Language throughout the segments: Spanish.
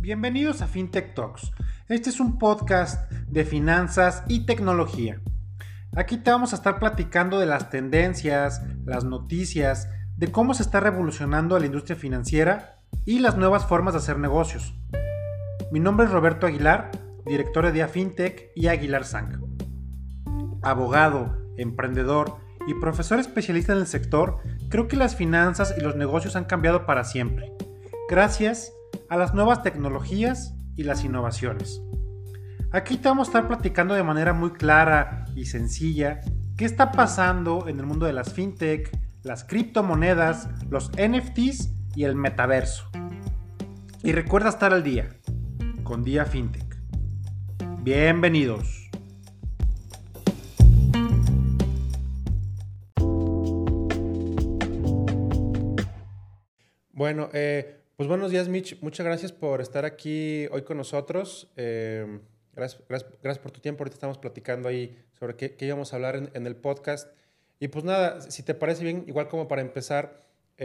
Bienvenidos a FinTech Talks. Este es un podcast de finanzas y tecnología. Aquí te vamos a estar platicando de las tendencias, las noticias, de cómo se está revolucionando la industria financiera y las nuevas formas de hacer negocios. Mi nombre es Roberto Aguilar, director de DIA FinTech y Aguilar Sang. Abogado, emprendedor y profesor especialista en el sector, creo que las finanzas y los negocios han cambiado para siempre, gracias a las nuevas tecnologías y las innovaciones. Aquí te vamos a estar platicando de manera muy clara y sencilla qué está pasando en el mundo de las fintech, las criptomonedas, los NFTs y el metaverso. Y recuerda estar al día con DIA FinTech. Bienvenidos. Bueno, pues buenos días, Mitch. Muchas gracias por estar aquí hoy con nosotros. Gracias por tu tiempo. Ahorita estamos platicando ahí sobre qué íbamos a hablar en el podcast. Y pues nada, si te parece bien, igual como para empezar,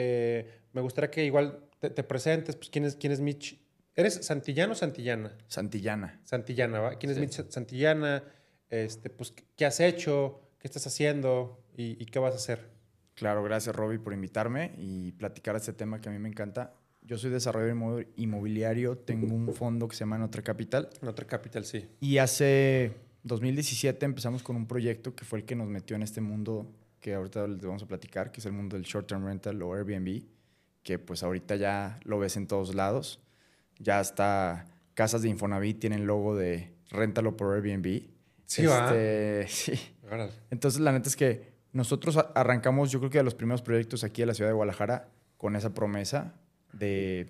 me gustaría que igual te presentes. Pues, ¿quién es Mitch? ¿Eres Santillano o Santillana? Santillana. Santillana, ¿va? ¿Quién es Sí. Mitch Santillana? Pues, ¿qué has hecho? ¿Qué estás haciendo? ¿Y qué vas a hacer? Claro, gracias Robbie por invitarme y platicar este tema que a mí me encanta. Yo soy desarrollador inmobiliario, tengo un fondo que se llama Notre Capital. Notre Capital, sí. Y hace 2017 empezamos con un proyecto que fue el que nos metió en este mundo que ahorita les vamos a platicar, que es el mundo del short-term rental o Airbnb, que pues ahorita ya lo ves en todos lados. Ya hasta casas de Infonavit tienen logo de réntalo por Airbnb. Sí, va. Sí. Órale. Entonces, la neta es que nosotros arrancamos, yo creo que de los primeros proyectos aquí en la ciudad de Guadalajara, con esa promesa de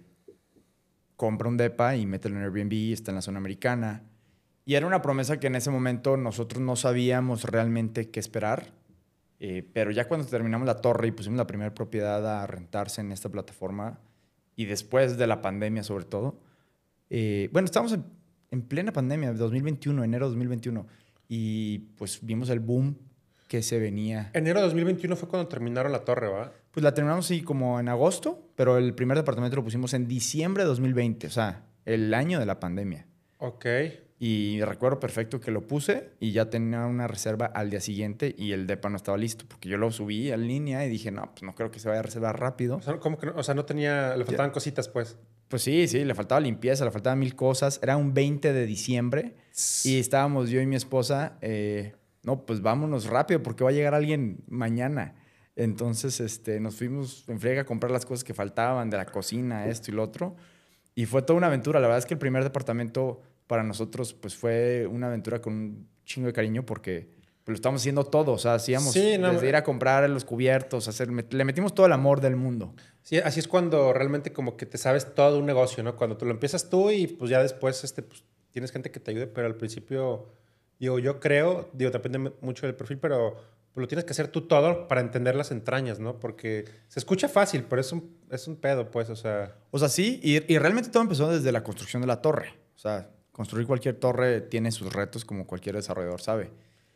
compra un depa y mételo en Airbnb, está en la zona americana. Y era una promesa que en ese momento nosotros no sabíamos realmente qué esperar. Pero ya cuando terminamos la torre y pusimos la primera propiedad a rentarse en esta plataforma, y después de la pandemia sobre todo, bueno, estábamos en plena pandemia, 2021, enero de 2021, y pues vimos el boom que se venía. Enero de 2021 fue cuando terminaron la torre, ¿va? Pues la terminamos sí como en agosto, pero el primer departamento lo pusimos en diciembre de 2020, o sea, el año de la pandemia. Ok. Y recuerdo perfecto que lo puse y ya tenía una reserva al día siguiente y el depa no estaba listo, porque yo lo subí en línea y dije, no, pues no creo que se vaya a reservar rápido. O sea, ¿cómo que no? O sea, no tenía... Le faltaban cositas, pues. Pues sí, le faltaba limpieza, le faltaban 1000 cosas. Era un 20 de diciembre y estábamos yo y mi esposa, no, pues vámonos rápido porque va a llegar alguien mañana. Entonces nos fuimos en friega a comprar las cosas que faltaban de la cocina, esto y lo otro. Y fue toda una aventura. La verdad es que el primer departamento para nosotros pues fue una aventura con un chingo de cariño porque pues, lo estábamos haciendo todo. O sea, hacíamos Sí, no, desde ir a comprar los cubiertos, le metimos todo el amor del mundo. Sí, así es cuando realmente como que te sabes todo un negocio, ¿no? Cuando tú lo empiezas tú y pues ya después pues, tienes gente que te ayude, pero al principio, yo creo, depende mucho del perfil, pero pues, lo tienes que hacer tú todo para entender las entrañas, ¿no? Porque se escucha fácil, pero es un pedo, pues, o sea... O sea, sí, y realmente todo empezó desde la construcción de la torre. O sea, construir cualquier torre tiene sus retos, como cualquier desarrollador sabe.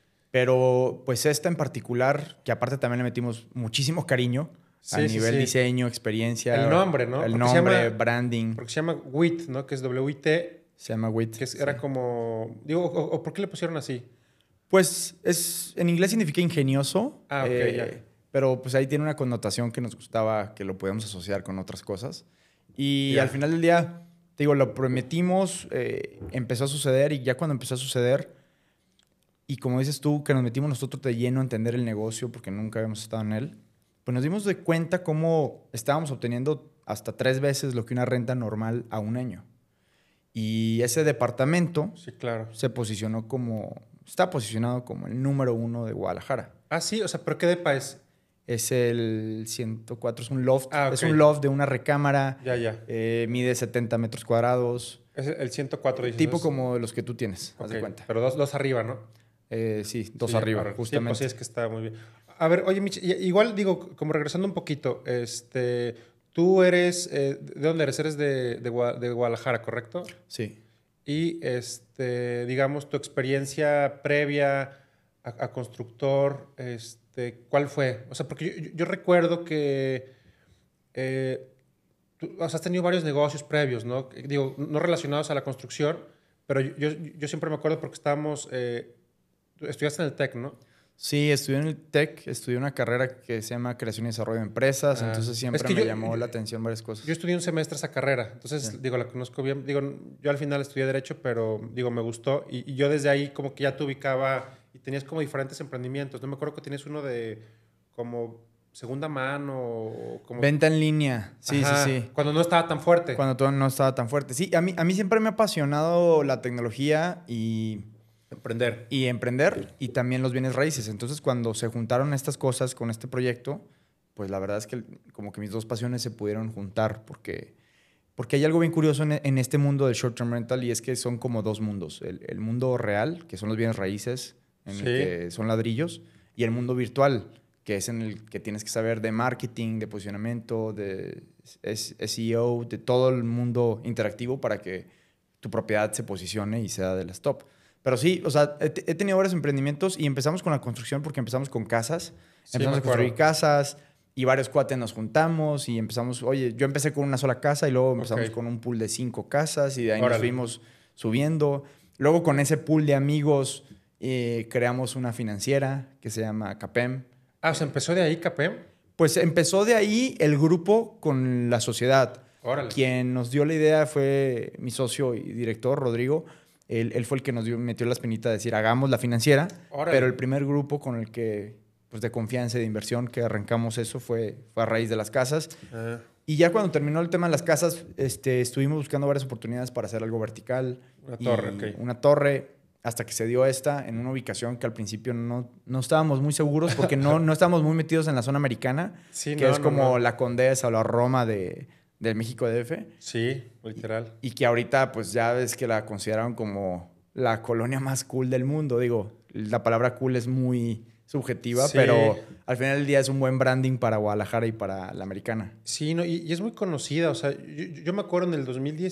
Pero, pues, esta en particular, que aparte también le metimos muchísimo cariño a nivel diseño, experiencia. El nombre, ¿no? El nombre, branding. Porque se llama WIT, ¿no? Que es W-I-T. Se llama WIT. Que era como... Digo, o ¿por qué le pusieron así? Pues, en inglés significa ingenioso. Ah, ok, ya. Pero, pues, ahí tiene una connotación que nos gustaba que lo podíamos asociar con otras cosas. Y al final del día... Te digo, lo prometimos, empezó a suceder y ya cuando empezó a suceder, y como dices tú, que nos metimos nosotros de lleno a entender el negocio porque nunca habíamos estado en él, pues nos dimos de cuenta cómo estábamos obteniendo hasta 3 veces lo que una renta normal a un año. Y ese departamento sí, claro. está posicionado como el número 1 de Guadalajara. Ah, sí, o sea, ¿pero qué depa es? Es el 104, es un loft. Ah, okay. Es un loft de una recámara. Ya. Mide 70 metros cuadrados. Es el 104, dices. Tipo como los que tú tienes, haz de cuenta. Pero dos arriba, ¿no? Sí, dos arriba, claro. justamente. Sí, pues sí, es que está muy bien. A ver, oye, Mitch, igual digo, como regresando un poquito, tú eres, ¿de dónde eres? Eres de Guadalajara, ¿correcto? Sí. Y, digamos, tu experiencia previa a constructor, ¿cuál fue? O sea, porque yo recuerdo que tú has tenido varios negocios previos, ¿no? Digo, no relacionados a la construcción, pero yo siempre me acuerdo porque estábamos... tú estudiaste en el TEC, ¿no? Sí, estudié en el TEC, estudié una carrera que se llama Creación y Desarrollo de Empresas, entonces siempre es que me llamó la atención varias cosas. Yo estudié un semestre esa carrera, entonces, Sí. digo, la conozco bien. Digo, yo al final estudié Derecho, pero, digo, me gustó. Y yo desde ahí como que ya te ubicaba y tenías como diferentes emprendimientos. No me acuerdo que tienes uno de como segunda mano o como... Venta en línea, sí, Ajá, sí, sí. cuando no estaba tan fuerte. Cuando todo no estaba tan fuerte. Sí, a mí siempre me ha apasionado la tecnología Emprender. y emprender y también los bienes raíces. Entonces, cuando se juntaron estas cosas con este proyecto, pues la verdad es que como que mis dos pasiones se pudieron juntar porque hay algo bien curioso en este mundo del short term rental y es que son como dos mundos. El mundo real, que son los bienes raíces, en el que son ladrillos, y el mundo virtual, que es en el que tienes que saber de marketing, de posicionamiento, de SEO, de todo el mundo interactivo para que tu propiedad se posicione y sea de las top. Pero sí, o sea, he tenido varios emprendimientos y empezamos con la construcción porque empezamos con casas. Sí, Empezamos me a construir acuerdo. casas y varios cuates nos juntamos y empezamos, oye, yo empecé con una sola casa y luego empezamos Ok. con un pool de 5 casas y de ahí nos Órale. fuimos subiendo. Luego con ese pool de amigos creamos una financiera que se llama CAPEM. Ah, o sea, empezó de ahí, Capem. Pues empezó de ahí el grupo con la sociedad. Órale. Quien nos dio la idea fue mi socio y director, Rodrigo. Él fue el que metió la espinita de decir, hagamos la financiera. Órale. Pero el primer grupo con el que, pues de confianza y de inversión que arrancamos eso fue a raíz de las casas. Ah, Y ya cuando terminó el tema de las casas, estuvimos buscando varias oportunidades para hacer algo vertical. Una Y torre, ok. Una torre, hasta que se dio esta en una ubicación que al principio no estábamos muy seguros porque no estábamos muy metidos en la zona americana, sí, que no, es no, como no. la Condesa o la Roma del México DF. Sí, literal. Y que ahorita pues ya ves que la consideraron como la colonia más cool del mundo. Digo, la palabra cool es muy subjetiva, Sí. pero al final del día es un buen branding para Guadalajara y para la americana. Sí, no, y es muy conocida. O sea, yo me acuerdo en el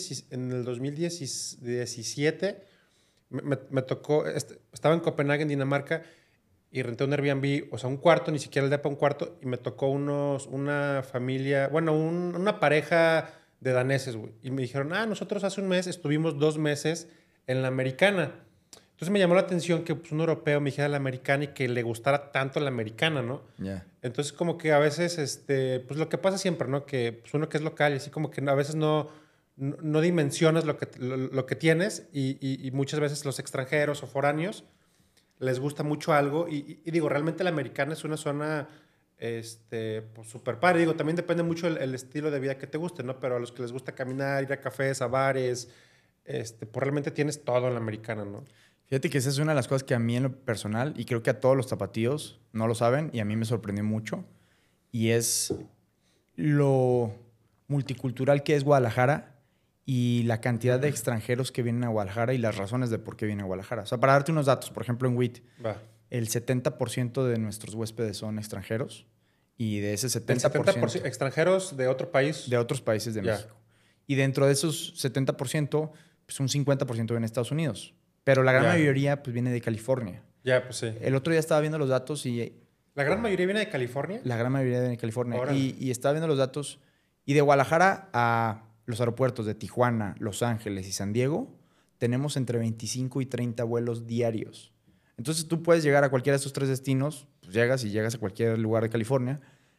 2017 me tocó, estaba en Copenhague, en Dinamarca, y renté un Airbnb, o sea, un cuarto, ni siquiera el depa, un cuarto, y me tocó una familia, bueno, una pareja de daneses, güey. Y me dijeron, nosotros hace un mes estuvimos 2 meses en la americana. Entonces me llamó la atención que pues, un europeo me dijera la americana y que le gustara tanto la americana, ¿no? Ya. Entonces, como que a veces, pues lo que pasa siempre, ¿no? Que pues, uno que es local y así como que a veces no dimensionas lo que tienes y muchas veces los extranjeros o foráneos les gusta mucho algo y digo, realmente la americana es una zona pues súper padre. Digo, también depende mucho el estilo de vida que te guste, ¿no? Pero a los que les gusta caminar, ir a cafés, a bares, pues realmente tienes todo en la americana, ¿no? Fíjate que esa es una de las cosas que a mí en lo personal, y creo que a todos los tapatíos no lo saben, y a mí me sorprendió mucho, y es lo multicultural que es Guadalajara y la cantidad de extranjeros que vienen a Guadalajara y las razones de por qué vienen a Guadalajara. O sea, para darte unos datos, por ejemplo, en WIT, Va. el 70% de nuestros huéspedes son extranjeros y de ese El 70%, extranjeros de otro país. de otros países de Ya. México. Y dentro de esos 70%, pues un 50% viene de Estados Unidos. Pero la gran Ya. mayoría pues, viene de California. Ya, pues sí. El otro día estaba viendo los datos y ¿La gran mayoría viene de California? la gran mayoría viene de California. Órale. Y estaba viendo los datos y de Guadalajara a los aeropuertos de Tijuana, Los Ángeles y San Diego, tenemos entre 25 y 30 vuelos diarios. Entonces tú puedes llegar a cualquiera de esos 3 destinos, pues llegas a cualquier lugar de California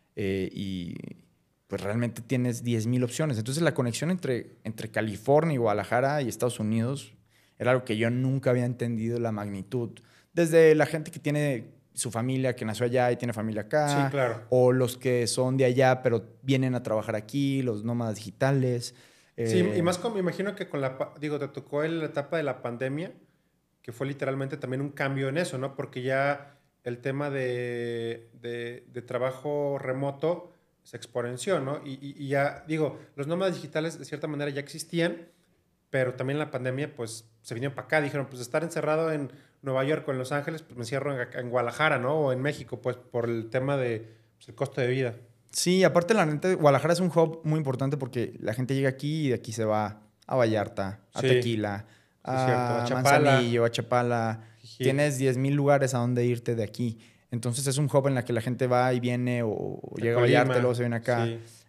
y pues realmente tienes 10,000 opciones. Entonces la conexión entre California y Guadalajara y Estados Unidos era algo que yo nunca había entendido la magnitud. Desde la gente que tiene su familia, que nació allá y tiene familia acá. Sí, claro. O los que son de allá, pero vienen a trabajar aquí, los nómadas digitales. Sí, y más me imagino que te tocó la etapa de la pandemia, que fue literalmente también un cambio en eso, ¿no? Porque ya el tema de trabajo remoto se exponenció, ¿no? Y ya, digo, los nómadas digitales de cierta manera ya existían, pero también la pandemia, pues, se vinieron para acá. Dijeron, pues, estar encerrado en Nueva York o en Los Ángeles, pues, me encierro en Guadalajara, ¿no? O en México, pues, por el tema de pues, el costo de vida. Sí, aparte la neta, Guadalajara es un hub muy importante porque la gente llega aquí y de aquí se va a Vallarta, a Sí. Tequila, Sí, cierto. a A Chapala. Manzanillo, a Chapala. Jijí. Tienes 10,000 lugares a donde irte de aquí. Entonces es un hub en la que la gente va y viene o llega a Colima. Vallarta y luego se viene acá. Sí.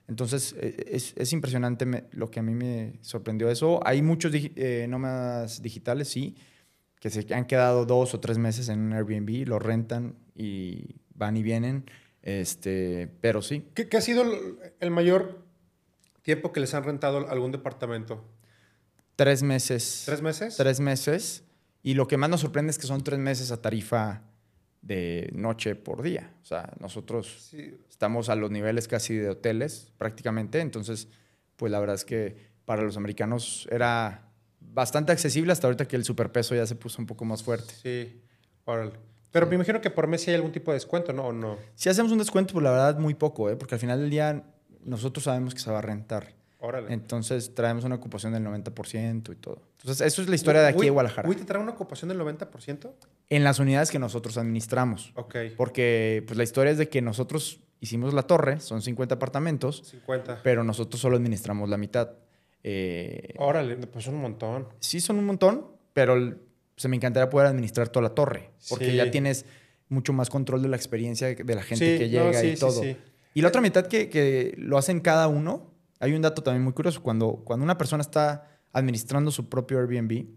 Entonces, es impresionante lo que a mí me sorprendió eso. Hay muchos nómadas digitales, sí, que se han quedado 2 o 3 meses en un Airbnb, lo rentan y van y vienen. Pero sí. ¿Qué ha sido el mayor tiempo que les han rentado algún departamento? 3 meses. ¿3 meses? 3 meses. Y lo que más nos sorprende es que son 3 meses a tarifa de noche por día. O sea, nosotros estamos a los niveles casi de hoteles prácticamente. Entonces, pues la verdad es que para los americanos era bastante accesible hasta ahorita que el superpeso ya se puso un poco más fuerte. Sí, órale. Pero me imagino que por mes sí hay algún tipo de descuento, ¿no? ¿O no? Si hacemos un descuento, pues la verdad muy poco, porque al final del día nosotros sabemos que se va a rentar. Órale. Entonces traemos una ocupación del 90% y todo. Entonces eso es la historia de aquí de Guadalajara. ¿Te trae una ocupación del 90%? En las unidades que nosotros administramos. Ok. Porque pues la historia es de que nosotros hicimos la torre, son 50 apartamentos. 50. Pero nosotros solo administramos la mitad. Órale, pues son un montón. Sí, son un montón, pero se me encantaría poder administrar toda la torre. Porque ya tienes mucho más control de la experiencia de la gente que llega y todo. Sí. Y la otra mitad que lo hacen cada uno, hay un dato también muy curioso. Cuando una persona está administrando su propio Airbnb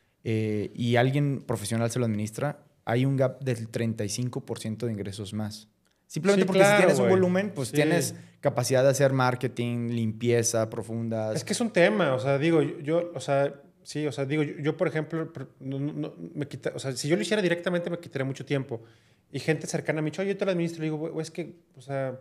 y alguien profesional se lo administra, hay un gap del 35% de ingresos más. Simplemente porque si tienes un volumen, pues tienes capacidad de hacer marketing, limpieza profunda. Es que es un tema, o sea, digo, yo por ejemplo, me quita, o sea, si yo lo hiciera directamente me quitaría mucho tiempo. Y gente cercana a mí, yo te lo administro, y digo, güey, es que, o sea,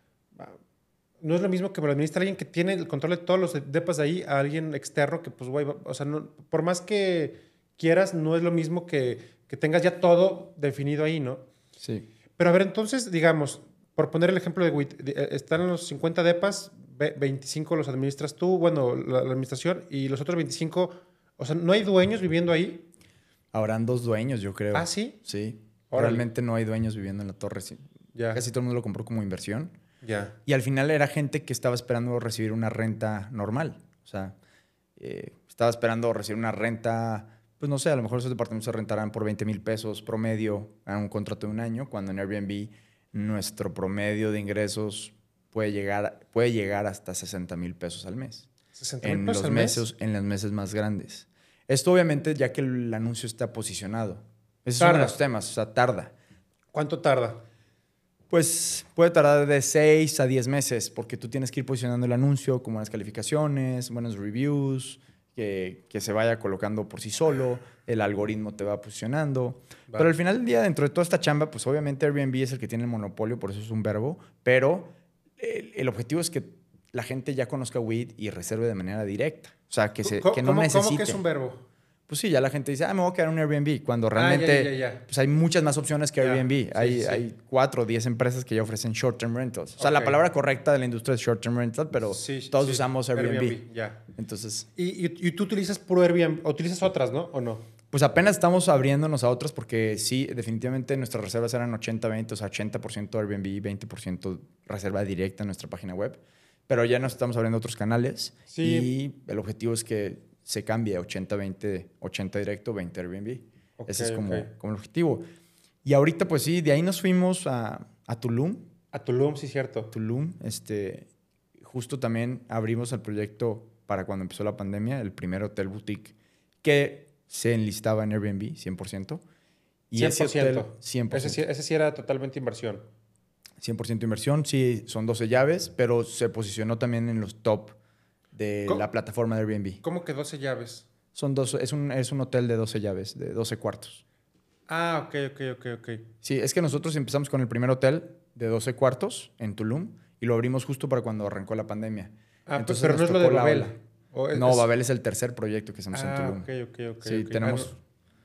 no es lo mismo que me lo administra alguien que tiene el control de todos los depas de ahí a alguien externo que, pues, güey, o sea, no, por más que quieras, no es lo mismo que tengas ya todo definido ahí, ¿no? Sí. Pero a ver, entonces, digamos, por poner el ejemplo de WIT, están los 50 depas, 25 los administras tú, bueno, la administración, y los otros 25, o sea, ¿no hay dueños viviendo ahí? Habrán 2 dueños, yo creo. ¿Ah, sí? Sí. Órale. Realmente no hay dueños viviendo en la torre. Sí. Ya. Casi todo el mundo lo compró como inversión. Ya. Y al final era gente que estaba esperando recibir una renta normal. O sea, estaba esperando recibir una renta, pues no sé, a lo mejor esos departamentos se rentarán por 20,000 pesos promedio a un contrato de un año, cuando en Airbnb nuestro promedio de ingresos puede llegar hasta 60,000 pesos al mes. 60,000 pesos al mes. En los meses más grandes. Esto obviamente ya que el anuncio está posicionado. Ese es uno de los temas, o sea, tarda. ¿Cuánto tarda? Pues puede tardar de 6 a 10 meses, porque tú tienes que ir posicionando el anuncio con buenas calificaciones, buenos reviews, que se vaya colocando por sí solo, el algoritmo te va posicionando. Vale. Pero al final del día, dentro de toda esta chamba, pues obviamente Airbnb es el que tiene el monopolio, por eso es un verbo, pero el objetivo es que la gente ya conozca WID y reserve de manera directa. O sea, que no necesite. ¿Cómo que es un verbo? Pues sí, ya la gente dice, me voy a quedar en un Airbnb, cuando realmente pues hay muchas más opciones que Airbnb. Hay 4 o 10 empresas que ya ofrecen short-term rentals. O sea, la palabra correcta de la industria es short-term rental, pero todos usamos Airbnb. Ya. Entonces, ¿Y tú utilizas puro Airbnb? ¿O utilizas otras, no? ¿O no? Pues apenas estamos abriéndonos a otras porque sí, definitivamente nuestras reservas eran 80-20, o sea, 80% Airbnb, 20% reserva directa en nuestra página web. Pero ya nos estamos abriendo otros canales y el objetivo es que se cambia 80-20, 80 directo, 20 Airbnb. Ese es como el objetivo. Y ahorita, pues sí, de ahí nos fuimos a Tulum. A Tulum, sí, cierto. Tulum, justo también abrimos el proyecto para cuando empezó la pandemia, el primer hotel boutique que se enlistaba en Airbnb, 100%. Y 100%. ese hotel, 100%. Ese sí era totalmente inversión. 100% inversión, sí, son 12 llaves, pero se posicionó también en los top de la plataforma de Airbnb. ¿Cómo que 12 llaves? Son 12, es un hotel de 12 llaves, de 12 cuartos. Ah, ok. Sí, es que nosotros empezamos con el primer hotel de 12 cuartos en Tulum y lo abrimos justo para cuando arrancó la pandemia. Ah, entonces, pero no es lo de Babel. No, Babel es el tercer proyecto que hacemos en Tulum. Ok. Sí, tenemos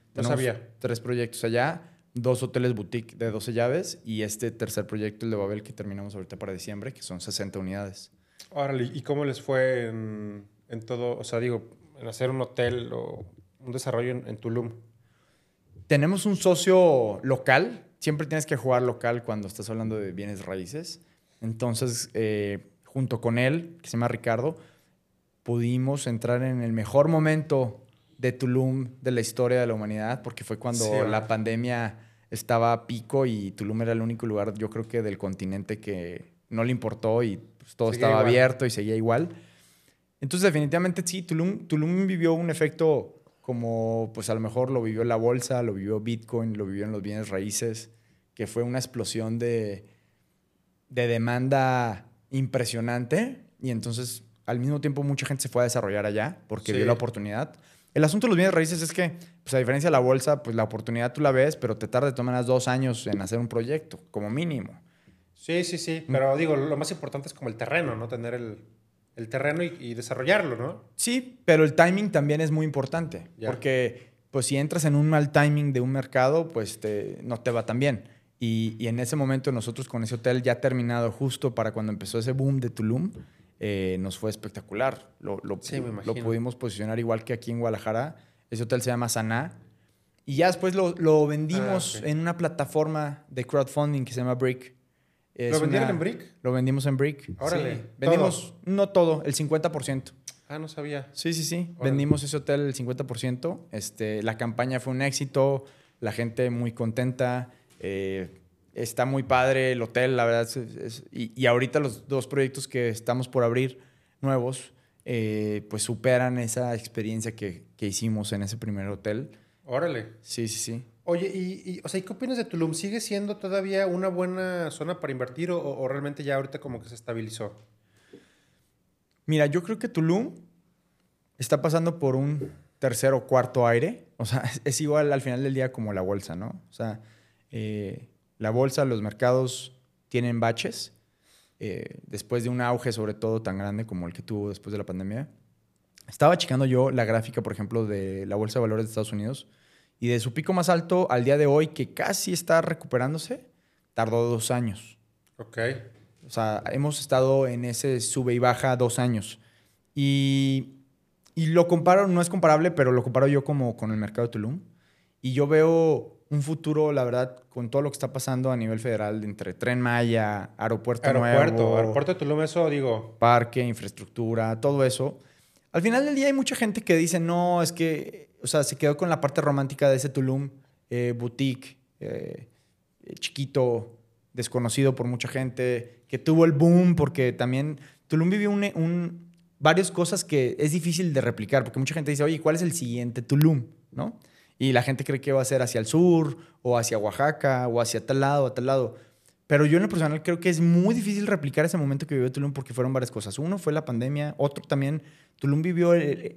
3 proyectos allá, 2 hoteles boutique de 12 llaves y este tercer proyecto, el de Babel, que terminamos ahorita para diciembre, que son 60 unidades. Órale, ¿y cómo les fue en todo, o sea, digo, en hacer un hotel o un desarrollo en Tulum? Tenemos un socio local. Siempre tienes que jugar local cuando estás hablando de bienes raíces. Entonces, junto con él, que se llama Ricardo, pudimos entrar en el mejor momento de Tulum de la historia de la humanidad, porque fue cuando la pandemia estaba a pico y Tulum era el único lugar, yo creo que del continente que no le importó y pues, todo Seguía estaba igual. abierto y seguía igual. Entonces, definitivamente sí, Tulum vivió un efecto como, pues a lo mejor lo vivió la bolsa, lo vivió Bitcoin, lo vivió en los bienes raíces, que fue una explosión de demanda impresionante y entonces al mismo tiempo mucha gente se fue a desarrollar allá porque Sí. vio la oportunidad. El asunto de los bienes raíces es que, pues a diferencia de la bolsa, pues la oportunidad tú la ves, pero te tarda de todas maneras 2 años en hacer un proyecto, como mínimo. Sí, sí, sí. Pero digo, lo más importante es como el terreno, ¿no? Tener el terreno y desarrollarlo, ¿no? Sí, pero el timing también es muy importante, Ya. porque pues si entras en un mal timing de un mercado, pues no te va tan bien. Y en ese momento nosotros con ese hotel ya terminado justo para cuando empezó ese boom de Tulum, nos fue espectacular. Sí, me Lo imagino. pudimos posicionar igual que aquí en Guadalajara. Ese hotel se llama Saná. Y ya después lo vendimos ok. en una plataforma de crowdfunding que se llama Brick. ¿Lo vendieron en Brick? Lo vendimos en Brick. Órale, Sí. Vendimos, no todo, el 50%. Ah, no sabía. Sí, sí, sí. Órale. Vendimos ese hotel el 50%. La campaña fue un éxito, la gente muy contenta. Está muy padre el hotel, la verdad. Y ahorita los 2 proyectos que estamos por abrir nuevos, pues superan esa experiencia que hicimos en ese primer hotel. Órale. Sí, sí, sí. Oye, o sea, ¿y qué opinas de Tulum? ¿Sigue siendo todavía una buena zona para invertir o realmente ya ahorita como que se estabilizó? Mira, yo creo que Tulum está pasando por un tercer o cuarto aire. O sea, es igual al final del día como la bolsa, ¿no? O sea, la bolsa, los mercados tienen baches. Después de un auge, sobre todo tan grande como el que tuvo después de la pandemia. Estaba checando yo la gráfica, por ejemplo, de la Bolsa de Valores de Estados Unidos y de su pico más alto al día de hoy, que casi está recuperándose, tardó 2 años. Ok. O sea, hemos estado en ese sube y baja 2 años. Y lo comparo, no es comparable, pero lo comparo yo como con el mercado de Tulum. Y yo veo un futuro, la verdad, con todo lo que está pasando a nivel federal, entre Tren Maya, Aeropuerto Nuevo, Aeropuerto de Tulum, eso digo. parque, infraestructura, todo eso. Al final del día hay mucha gente que dice, no, es que, o sea, se quedó con la parte romántica de ese Tulum, boutique, chiquito, desconocido por mucha gente, que tuvo el boom porque también Tulum vivió varias cosas que es difícil de replicar, porque mucha gente dice, oye, ¿cuál es el siguiente Tulum? ¿No? Y la gente cree que va a ser hacia el sur, o hacia Oaxaca, o hacia tal lado, a tal lado. Pero yo en lo personal creo que es muy difícil replicar ese momento que vivió Tulum porque fueron varias cosas. Uno fue la pandemia, otro también, Tulum vivió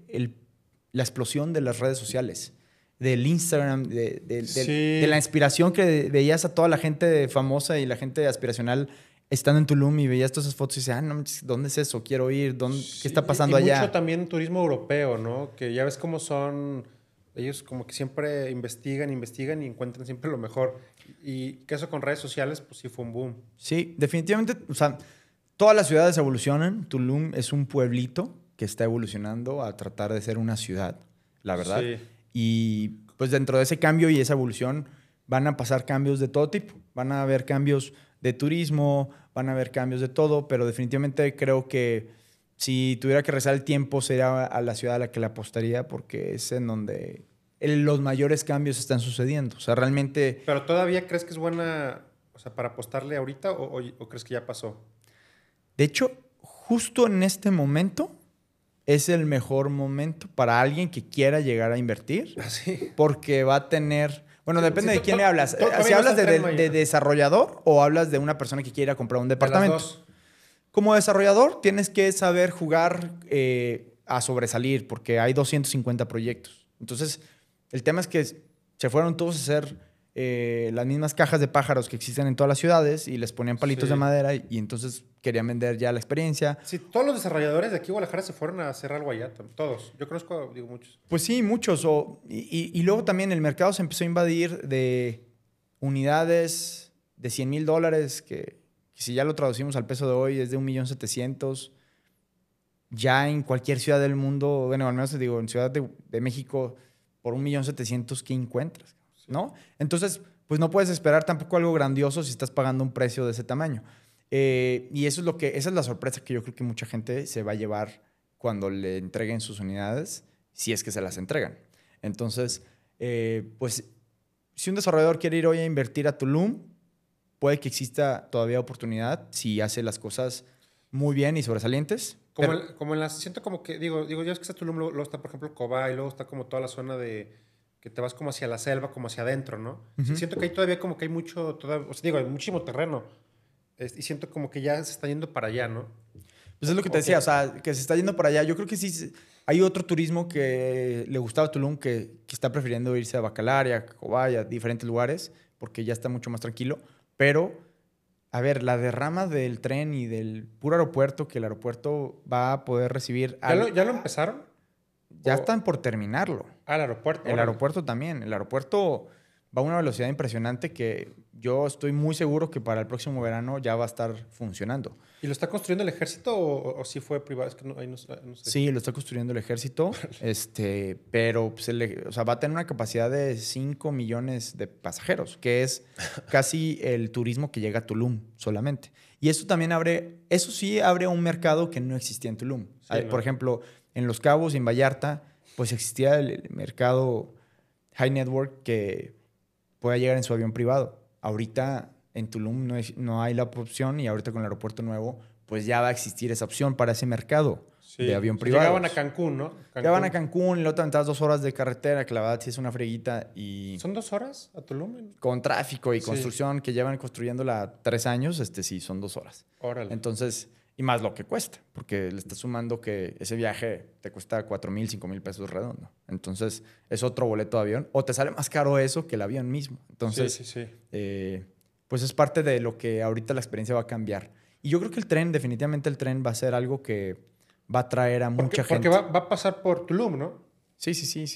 la explosión de las redes sociales, del Instagram, Sí. de la inspiración que veías a toda la gente famosa y la gente aspiracional estando en Tulum y veías todas esas fotos y dices, no, ¿dónde es eso? Quiero ir, ¿qué está pasando y allá? mucho también turismo europeo, ¿no? Que ya ves cómo son. Ellos como que siempre investigan y encuentran siempre lo mejor. Y que eso con redes sociales, pues sí fue un boom. Sí, definitivamente, o sea, todas las ciudades evolucionan. Tulum es un pueblito que está evolucionando a tratar de ser una ciudad, la verdad. Sí. Y pues dentro de ese cambio y esa evolución van a pasar cambios de todo tipo. Van a haber cambios de turismo, van a haber cambios de todo, pero definitivamente creo que si tuviera que rezar el tiempo sería a la ciudad a la que le apostaría porque es en donde los mayores cambios están sucediendo. O sea, realmente... ¿Pero todavía crees que es buena, o sea, para apostarle ahorita o crees que ya pasó? De hecho, justo en este momento es el mejor momento para alguien que quiera llegar a invertir Así. porque va a tener... Bueno, Sí, depende sí, de quién le hablas. todavía Si no hablas está de, en Tren Maya. desarrollador o hablas de una persona que quiera comprar un De las departamento. dos. Como desarrollador tienes que saber jugar a sobresalir porque hay 250 proyectos. Entonces, el tema es que se fueron todos a hacer las mismas cajas de pájaros que existen en todas las ciudades y les ponían palitos Sí. de madera y entonces querían vender ya la experiencia. Sí, todos los desarrolladores de aquí Guadalajara se fueron a hacer algo allá. Todos. Yo conozco, digo, muchos. Pues sí, muchos. Y luego también el mercado se empezó a invadir de unidades de $100,000 que si ya lo traducimos al peso de hoy es de 1,700,000. Ya en cualquier ciudad del mundo, bueno, al menos te digo, en Ciudad de México, por 1,700,000, ¿qué encuentras? ¿No? Entonces, pues no puedes esperar tampoco algo grandioso si estás pagando un precio de ese tamaño. Y eso es esa es la sorpresa que yo creo que mucha gente se va a llevar cuando le entreguen sus unidades, si es que se las entregan. Entonces, pues, si un desarrollador quiere ir hoy a invertir a Tulum, puede que exista todavía oportunidad si hace las cosas muy bien y sobresalientes. Como en las... Siento como que... Digo, ya ves que está Tulum, luego está, por ejemplo, Cobá, y luego está como toda la zona de... Que te vas como hacia la selva, como hacia adentro, ¿no? Sí, siento que ahí todavía como que hay mucho... O sea, digo, hay muchísimo terreno. Y siento como que ya se está yendo para allá, ¿no? Pues es lo que te decía, o sea, que se está yendo para allá. Yo creo que sí hay otro turismo que le gustaba a Tulum que está prefiriendo irse a Bacalar, a Cobay, a diferentes lugares, porque ya está mucho más tranquilo. Pero, a ver, la derrama del tren y del puro aeropuerto, que el aeropuerto va a poder recibir... ¿Ya lo empezaron? Ya están por terminarlo. El aeropuerto. El aeropuerto también. El aeropuerto va a una velocidad impresionante que yo estoy muy seguro que para el próximo verano ya va a estar funcionando. ¿Y lo está construyendo el ejército o sí fue privado? Es que ahí no sé. Sí, lo está construyendo el ejército, pero pues, o sea, va a tener una capacidad de 5 millones de pasajeros, que es casi el turismo que llega a Tulum solamente. Y eso también sí abre un mercado que no existía en Tulum. Sí, Por ejemplo, en Los Cabos y en Vallarta, pues existía el mercado high network que pueda llegar en su avión privado. Ahorita en Tulum no hay la opción y ahorita con el aeropuerto nuevo, pues ya va a existir esa opción para ese mercado de avión privado. Llegaban a Cancún, ¿no? Llegaban a Cancún y luego te aventabas 2 horas de carretera, que la verdad sí es una freguita. ¿Son 2 horas a Tulum? Con tráfico y construcción que llevan construyéndola 3 años, sí, son 2 horas. Órale. Entonces, y más lo que cuesta, porque le estás sumando que ese viaje te cuesta 4,000, 5,000 pesos redondo. Entonces, es otro boleto de avión. O te sale más caro eso que el avión mismo. Entonces, sí. Pues es parte de lo que ahorita la experiencia va a cambiar. Y yo creo que definitivamente el tren va a ser algo que va a traer a mucha gente. Porque va a pasar por Tulum, ¿no? Sí.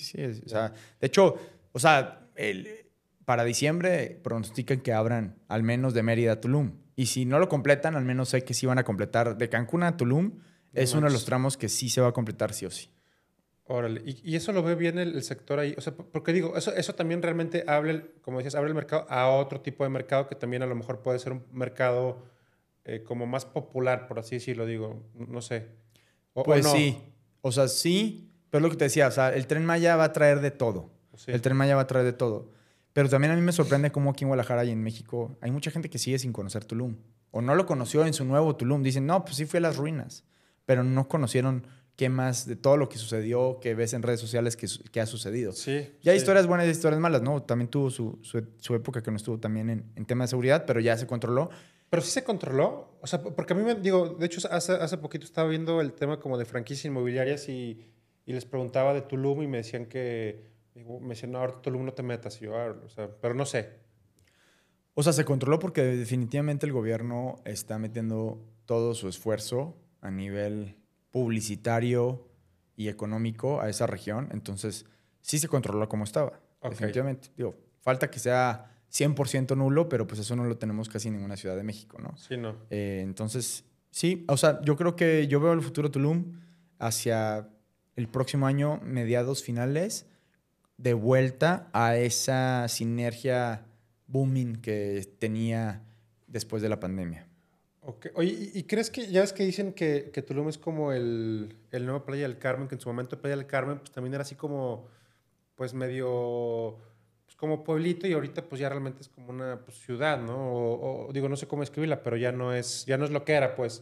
O sea, de hecho, o sea, para diciembre pronostican que abran al menos de Mérida a Tulum. Y si no lo completan, al menos sé que sí van a completar. De Cancún a Tulum es uno de los tramos que sí se va a completar sí o sí. Órale. ¿Y eso lo ve bien el sector ahí? O sea, porque digo, eso también realmente como decías, abre el mercado a otro tipo de mercado que también a lo mejor puede ser un mercado como más popular, por así decirlo, digo, no sé. Pues no. sí, o sea, sí, pero es lo que te decía, o sea, el Tren Maya va a traer de todo. Sí. El Tren Maya va a traer de todo. Pero también a mí me sorprende cómo aquí en Guadalajara y en México hay mucha gente que sigue sin conocer Tulum. O no lo conoció en su nuevo Tulum. Dicen, no, pues sí fui a las ruinas. Pero no conocieron qué más de todo lo que sucedió, que ves en redes sociales que ha sucedido. Sí. Ya hay historias buenas y historias malas, ¿no? También tuvo su época que no estuvo también en tema de seguridad, pero ya se controló. Pero sí se controló. O sea, porque a mí de hecho, hace poquito estaba viendo el tema como de franquicias inmobiliarias y les preguntaba de Tulum y me decían no, ahorita Tulum no te metas. Y yo, o sea, pero no sé. O sea, se controló porque definitivamente el gobierno está metiendo todo su esfuerzo a nivel publicitario y económico a esa región. Entonces, sí se controló como estaba. Okay. Definitivamente. Digo, falta que sea 100% nulo, pero pues eso no lo tenemos casi en ninguna ciudad de México, ¿no? Sí, no. Entonces, sí, o sea, yo creo que yo veo el futuro de Tulum hacia el próximo año, mediados finales, de vuelta a esa sinergia booming que tenía después de la pandemia. Okay. Oye, ¿y crees que, ya ves que dicen que Tulum es como el nuevo Playa del Carmen, que en su momento Playa del Carmen pues también era así como, pues medio, pues como pueblito y ahorita pues ya realmente es como una pues, ciudad, ¿no? O digo, no sé cómo escribirla, pero ya no es lo que era, pues.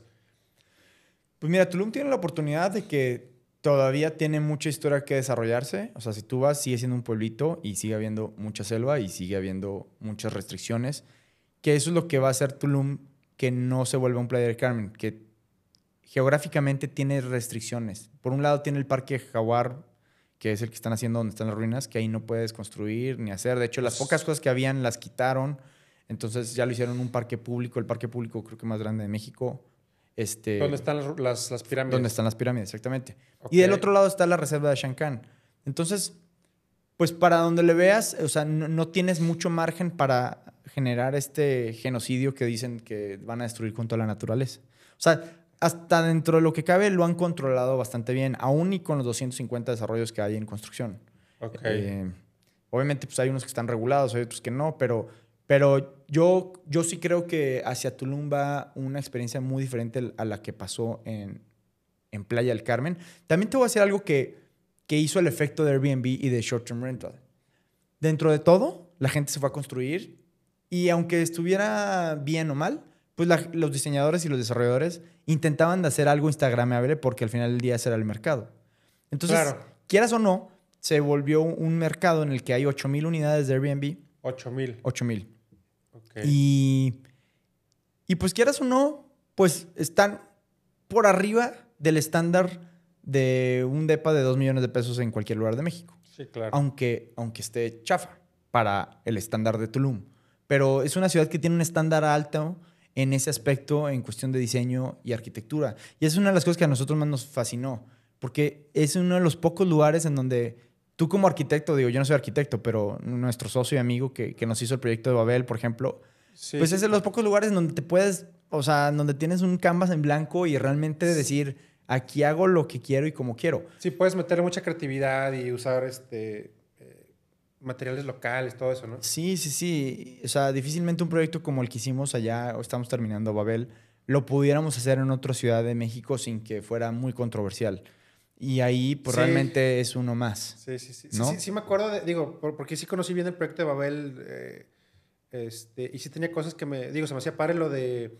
Pues mira, Tulum tiene la oportunidad de que todavía tiene mucha historia que desarrollarse. O sea, si tú vas, sigue siendo un pueblito y sigue habiendo mucha selva y sigue habiendo muchas restricciones, que eso es lo que va a hacer Tulum que no se vuelva un Playa del Carmen, que geográficamente tiene restricciones. Por un lado tiene el Parque Jaguar, que es el que están haciendo donde están las ruinas, que ahí no puedes construir ni hacer. De hecho, las pocas cosas que habían las quitaron. Entonces ya lo hicieron un parque público, el parque público creo que más grande de México. ¿Dónde están las pirámides? Donde están las pirámides, exactamente. Okay. Y del otro lado está la reserva de Shankan. Entonces, pues para donde le veas, o sea, no tienes mucho margen para generar este genocidio que dicen que van a destruir con toda la naturaleza. O sea, hasta dentro de lo que cabe lo han controlado bastante bien, aún y con los 250 desarrollos que hay en construcción. Okay. Obviamente, pues hay unos que están regulados, hay otros que no, pero yo sí creo que hacia Tulum va una experiencia muy diferente a la que pasó en Playa del Carmen. También te voy a decir algo que hizo el efecto de Airbnb y de short-term rental. Dentro de todo, la gente se fue a construir Y aunque estuviera bien o mal, pues los diseñadores y los desarrolladores intentaban de hacer algo instagramable porque al final del día ese era el mercado. Entonces, Claro. quieras o no, se volvió un mercado en el que hay 8,000 unidades de Airbnb. 8,000. 8,000. Ok. Y pues quieras o no, pues están por arriba del estándar de un depa de 2 millones de pesos en cualquier lugar de México. Sí, claro. Aunque esté chafa para el estándar de Tulum. Pero es una ciudad que tiene un estándar alto en ese aspecto en cuestión de diseño y arquitectura. Y es una de las cosas que a nosotros más nos fascinó, porque es uno de los pocos lugares en donde tú como arquitecto, digo, yo no soy arquitecto, pero nuestro socio y amigo que nos hizo el proyecto de Babel, por ejemplo, Sí, pues sí. es de los pocos lugares en donde te puedes, o sea, donde tienes un canvas en blanco y realmente decir, aquí hago lo que quiero y como quiero. Sí, puedes meterle mucha creatividad y usar materiales locales, todo eso, ¿no? Sí, sí, sí. O sea, difícilmente un proyecto como el que hicimos allá, o estamos terminando Babel, lo pudiéramos hacer en otra ciudad de México sin que fuera muy controversial. Y ahí, pues Sí. realmente es uno más. Sí, sí, sí. ¿No? Sí, sí me acuerdo, porque sí conocí bien el proyecto de Babel, y sí tenía cosas que se me hacía padre lo de,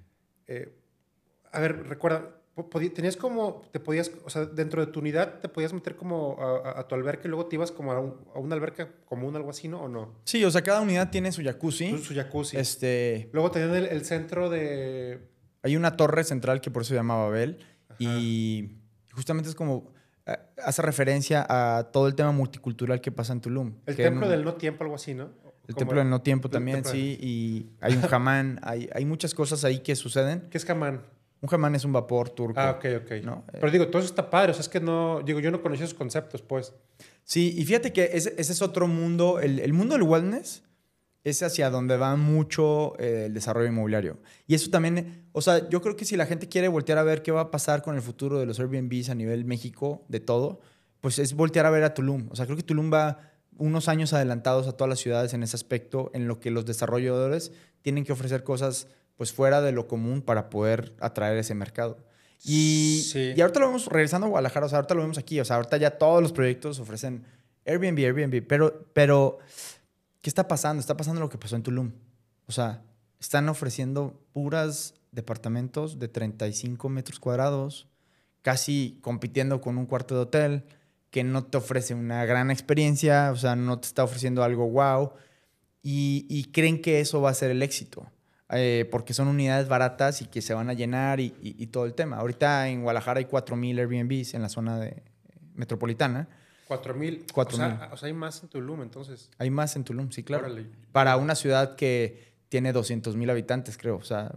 a ver, recuerda, tenías como, te podías, o sea, dentro de tu unidad te podías meter como a tu alberca y luego te ibas como a una alberca común, algo así, ¿no? ¿O no? Sí, o sea, cada unidad tiene su jacuzzi. Su jacuzzi. Este, Luego tenían el centro de... hay una torre central que por eso se llama Babel. Ajá. Y justamente es como, hace referencia a todo el tema multicultural que pasa en Tulum. El que templo en- del no tiempo, algo así, ¿no? El Como templo del no tiempo el también, templo sí. Y hay un jamán, hay muchas cosas ahí que suceden. ¿Qué es Camán? Un jamán es un vapor turco. Ah, ok, ok. ¿no? Pero digo, todo eso está padre. O sea, es que no... Digo, yo no conocía esos conceptos, pues. Sí, y fíjate que ese es otro mundo. El mundo del wellness es hacia donde va mucho el desarrollo inmobiliario. Y eso también, o sea, yo creo que si la gente quiere voltear a ver qué va a pasar con el futuro de los Airbnbs a nivel México, de todo, pues es voltear a ver a Tulum. O sea, creo que Tulum va unos años adelantados a todas las ciudades en ese aspecto, en lo que los desarrolladores tienen que ofrecer cosas pues fuera de lo común para poder atraer ese mercado. Sí. Y ahorita lo vemos regresando a Guadalajara, o sea, ahorita lo vemos aquí, o sea, ahorita ya todos los proyectos ofrecen Airbnb, pero ¿qué está pasando? Está pasando lo que pasó en Tulum. O sea, están ofreciendo puras departamentos de 35 metros cuadrados, casi compitiendo con un cuarto de hotel, que no te ofrece una gran experiencia, o sea, no te está ofreciendo algo wow, y creen que eso va a ser el éxito, porque son unidades baratas y que se van a llenar y todo el tema. Ahorita en Guadalajara hay 4,000 Airbnbs en la zona metropolitana. 4,000. 4,000. O sea, hay más en Tulum, entonces. Hay más en Tulum, sí, claro. Órale. Para una ciudad que tiene 200,000 habitantes, creo. O sea,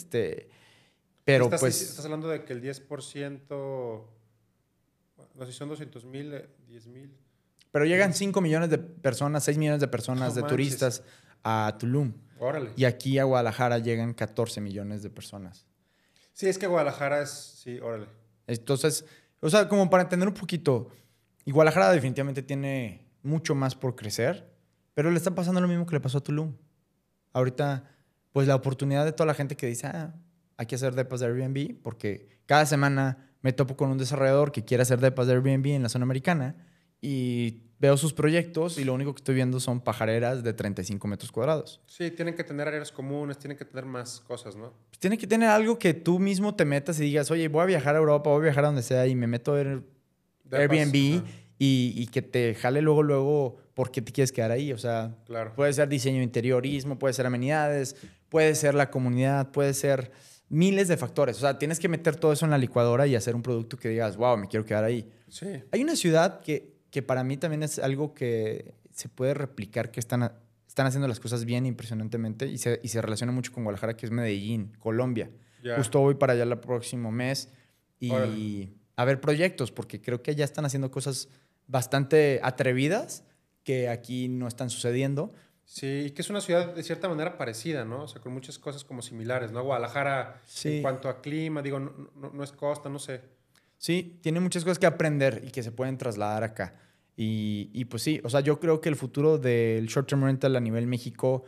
pero pues... Estás hablando de que el 10%... No sé si son 200,000, 10,000. Pero llegan 5 millones de personas, 6 millones de personas, No de manches. turistas a Tulum. Órale. Y aquí a Guadalajara llegan 14 millones de personas. Sí, es que Guadalajara es... Sí, órale. Entonces, o sea, como para entender un poquito, y Guadalajara definitivamente tiene mucho más por crecer, pero le está pasando lo mismo que le pasó a Tulum. Ahorita, pues la oportunidad de toda la gente que dice, hay que hacer depas de Airbnb, porque cada semana me topo con un desarrollador que quiere hacer depas de Airbnb en la zona americana y veo sus proyectos y lo único que estoy viendo son pajareras de 35 metros cuadrados. Sí, tienen que tener áreas comunes, tienen que tener más cosas, ¿no? Pues tiene que tener algo que tú mismo te metas y digas, oye, voy a viajar a Europa, voy a viajar a donde sea y me meto a ver Airbnb Ajá, y que te jale luego por qué te quieres quedar ahí. O sea, claro. puede ser diseño de interiorismo, puede ser amenidades, puede ser la comunidad, puede ser miles de factores. O sea, tienes que meter todo eso en la licuadora y hacer un producto que digas, wow, me quiero quedar ahí. Sí. Hay una ciudad que para mí también es algo que se puede replicar, que están haciendo las cosas bien impresionantemente y se relaciona mucho con Guadalajara, que es Medellín, Colombia. Ya. Justo voy para allá el próximo mes y Órale. a ver proyectos, porque creo que allá están haciendo cosas bastante atrevidas que aquí no están sucediendo. Sí, y que es una ciudad de cierta manera parecida, ¿no? O sea, con muchas cosas como similares, ¿no? Guadalajara, Sí. en cuanto a clima, digo, no es costa, no sé. Sí, tiene muchas cosas que aprender y que se pueden trasladar acá. Y pues sí, o sea, yo creo que el futuro del short-term rental a nivel México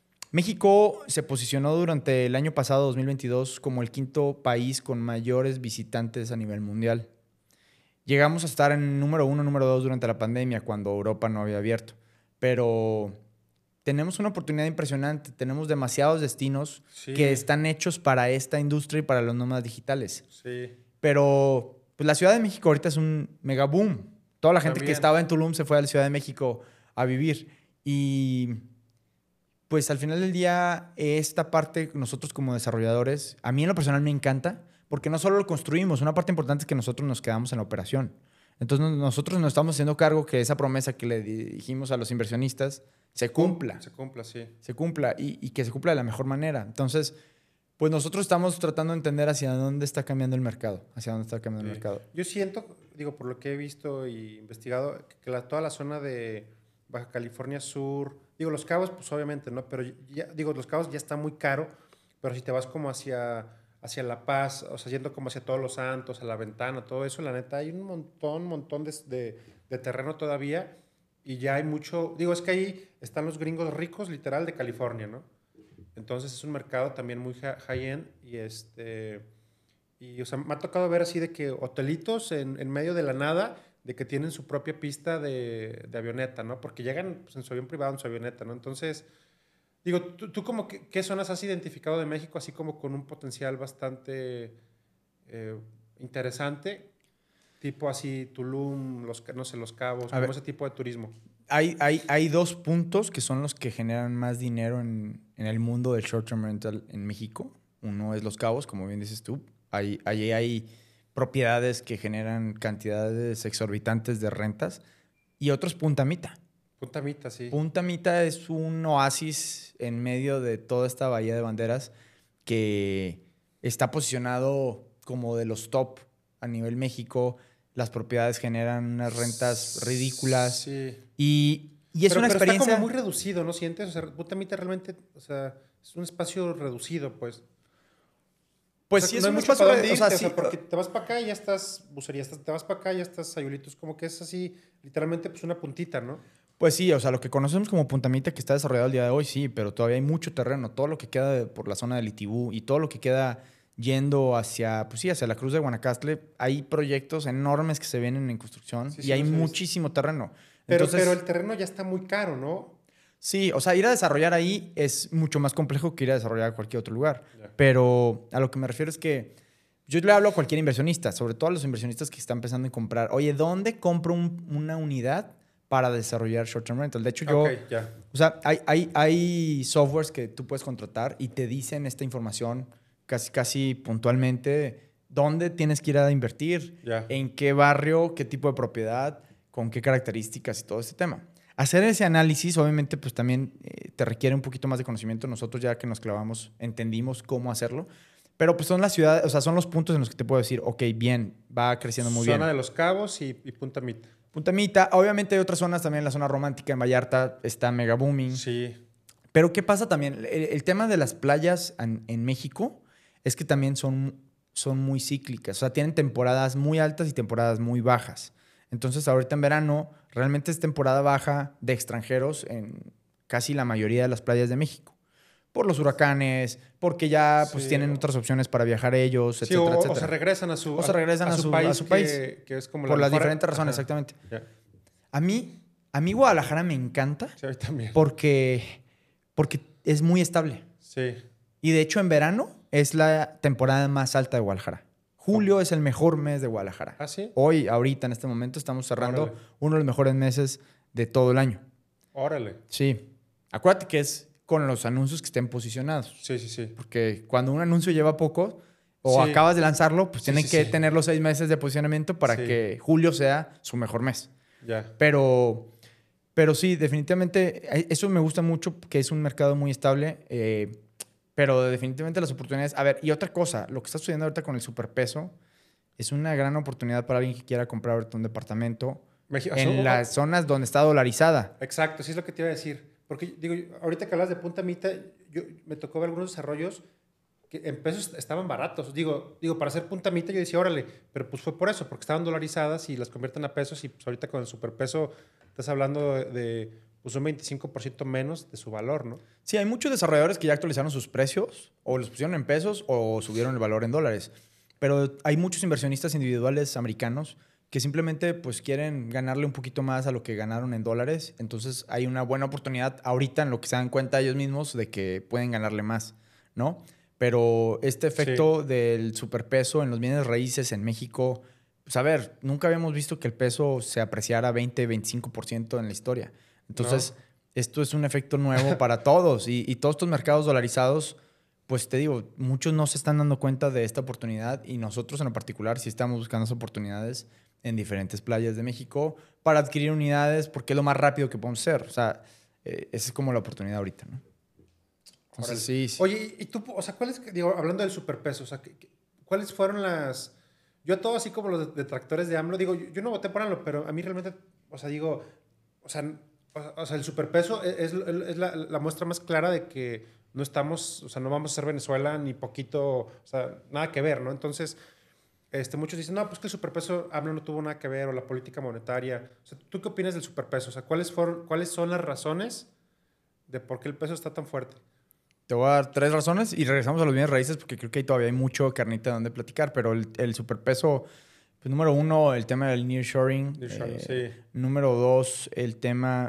se posicionó durante el año pasado, 2022, como el quinto país con mayores visitantes a nivel mundial. Llegamos a estar en número 1, número 2 durante la pandemia, cuando Europa no había abierto. Pero tenemos una oportunidad impresionante. Tenemos demasiados destinos Sí. que están hechos para esta industria y para los nómadas digitales. Sí. Pero pues la Ciudad de México ahorita es un mega boom. Toda la gente que También. estaba en Tulum se fue a la Ciudad de México a vivir. Y pues al final del día, esta parte, nosotros como desarrolladores, a mí en lo personal me encanta, porque no solo lo construimos, una parte importante es que nosotros nos quedamos en la operación. Entonces nosotros nos estamos haciendo cargo que esa promesa que le dijimos a los inversionistas se cumpla. Se cumpla, sí. Se cumpla y que se cumpla de la mejor manera. Entonces, pues nosotros estamos tratando de entender hacia dónde está cambiando el mercado. Hacia dónde está cambiando el Sí. mercado. Yo siento, digo, por lo que he visto y investigado, que toda la zona de Baja California Sur, digo, Los Cabos, pues obviamente, ¿no? Pero ya, digo, Los Cabos ya está muy caro, pero si te vas como hacia La Paz, o sea, yendo como hacia Todos los Santos, a La Ventana, todo eso, la neta, hay un montón de terreno todavía y ya hay mucho, digo, es que ahí están los gringos ricos, literal, de California, ¿no? Entonces es un mercado también muy high-end y, o sea, me ha tocado ver así de que hotelitos en medio de la nada, de que tienen su propia pista de avioneta, ¿no? Porque llegan pues, en su avión privado, en su avioneta, ¿no? Entonces, digo, ¿tú como qué zonas has identificado de México así como con un potencial bastante interesante? Tipo así Tulum, no sé, Los Cabos, como ese tipo de turismo. Hay dos puntos que son los que generan más dinero en el mundo del short-term rental en México. Uno es Los Cabos, como bien dices tú. Allí hay propiedades que generan cantidades exorbitantes de rentas. Y otro es Punta Mita. Punta Mita, sí. Punta Mita es un oasis en medio de toda esta bahía de banderas que está posicionado como de los top a nivel México. Las propiedades generan unas rentas ridículas. Sí. Y es una experiencia... Está como muy reducido, ¿no sientes? O sea, Punta Mita realmente, o sea, es un espacio reducido, pues. Pues o sea, sí, es no hay un mucho espacio... para dónde irte, o sea, sí, porque te vas para acá y ya estás Bucería, te vas para acá y ya estás Sayulitos, como que es así, literalmente, pues una puntita, ¿no? pues sí, o sea, lo que conocemos como Punta Mita que está desarrollado el día de hoy, sí, pero todavía hay mucho terreno. Todo lo que queda por la zona del Itibú y todo lo que queda yendo hacia, pues sí, hacia la Cruz de Guanacaste, hay proyectos enormes que se vienen en construcción Sí, y sí, hay los he visto. muchísimo terreno. Pero Entonces, el terreno ya está muy caro, ¿no? sí, o sea, ir a desarrollar ahí es mucho más complejo que ir a desarrollar a cualquier otro lugar. Ya. Pero a lo que me refiero es que yo le hablo a cualquier inversionista, sobre todo a los inversionistas que están pensando en comprar. Oye, ¿dónde compro una unidad para desarrollar short-term rental? De hecho, yo... Ok, ya. O sea, hay softwares que tú puedes contratar y te dicen esta información casi puntualmente dónde tienes que ir a invertir, Ya. en qué barrio, qué tipo de propiedad, con qué características y todo este tema. Hacer ese análisis, obviamente, pues también te requiere un poquito más de conocimiento. Nosotros ya que nos clavamos, entendimos cómo hacerlo. Pero pues son las ciudades, o sea, son los puntos en los que te puedo decir, ok, bien, va creciendo muy bien. Zona de Los Cabos y Punta Mita. Punta Mita, obviamente hay otras zonas también, la zona romántica en Vallarta está mega booming. Sí. Pero ¿qué pasa también? El tema de las playas en México es que también son muy cíclicas. O sea, tienen temporadas muy altas y temporadas muy bajas. Entonces, ahorita en verano, realmente es temporada baja de extranjeros en casi la mayoría de las playas de México. Por los huracanes, porque ya pues Sí. tienen otras opciones para viajar ellos, Sí, etcétera, o etcétera. se regresan a su, O se regresan a su país. que es como Por la las mejor- diferentes razones, Ajá. exactamente. Ya. A mí Guadalajara me encanta Sí, a mí también. porque es muy estable. Sí. Y de hecho, en verano es la temporada más alta de Guadalajara. Julio es el mejor mes de Guadalajara. ¿Ah, sí? Hoy, ahorita, en este momento, estamos cerrando Órale. uno de los mejores meses de todo el año. Órale. Sí. Acuérdate que es con los anuncios que estén posicionados. Sí, sí, sí. Porque cuando un anuncio lleva poco o Sí. acabas de lanzarlo, pues Sí, tienen sí, que sí. tener los 6 meses de posicionamiento para Sí. que julio sea su mejor mes. Ya. Pero sí, definitivamente, eso me gusta mucho, que es un mercado muy estable. Pero definitivamente las oportunidades... A ver, y otra cosa, lo que está sucediendo ahorita con el superpeso es una gran oportunidad para alguien que quiera comprar ahorita un departamento en las zonas donde está dolarizada. Exacto, sí es lo que te iba a decir. Porque, digo, ahorita que hablas de Punta Mita, me tocó ver algunos desarrollos que en pesos estaban baratos. Digo, para hacer Punta Mita yo decía, órale, pero pues fue por eso, porque estaban dolarizadas y las convierten a pesos y pues ahorita con el superpeso estás hablando de pues un 25% menos de su valor, ¿no? Sí, hay muchos desarrolladores que ya actualizaron sus precios, o los pusieron en pesos, o subieron el valor en dólares. Pero hay muchos inversionistas individuales americanos que simplemente pues quieren ganarle un poquito más a lo que ganaron en dólares. Entonces hay una buena oportunidad ahorita en lo que se dan cuenta ellos mismos de que pueden ganarle más, ¿no? Pero este efecto del superpeso en los bienes raíces en México, pues a ver, nunca habíamos visto que el peso se apreciara 20-25% en la historia. Entonces, esto es un efecto nuevo para todos y todos estos mercados dolarizados, pues te digo, muchos no se están dando cuenta de esta oportunidad y nosotros en lo particular sí estamos buscando esas oportunidades en diferentes playas de México para adquirir unidades porque es lo más rápido que podemos hacer. O sea, esa es como la oportunidad ahorita, ¿no? Entonces, sí. Oye, y tú, o sea, ¿cuáles, digo, hablando del superpeso, o sea, cuáles fueron las... Yo a todo así como los detractores de AMLO, digo, yo no voté por AMLO, pero a mí realmente, o sea, digo, o sea, el superpeso es la muestra más clara de que no estamos, o sea, no vamos a ser Venezuela ni poquito, o sea, nada que ver, ¿no? Entonces, muchos dicen, no, pues que el superpeso, AMLO no tuvo nada que ver, o la política monetaria. O sea, ¿tú qué opinas del superpeso? O sea, ¿cuáles son las razones de por qué el peso está tan fuerte? Te voy a dar 3 razones y regresamos a los bienes raíces porque creo que ahí todavía hay mucho carnita donde platicar, pero el superpeso, pues número 1, el tema del nearshoring. Sí. Número 2, el tema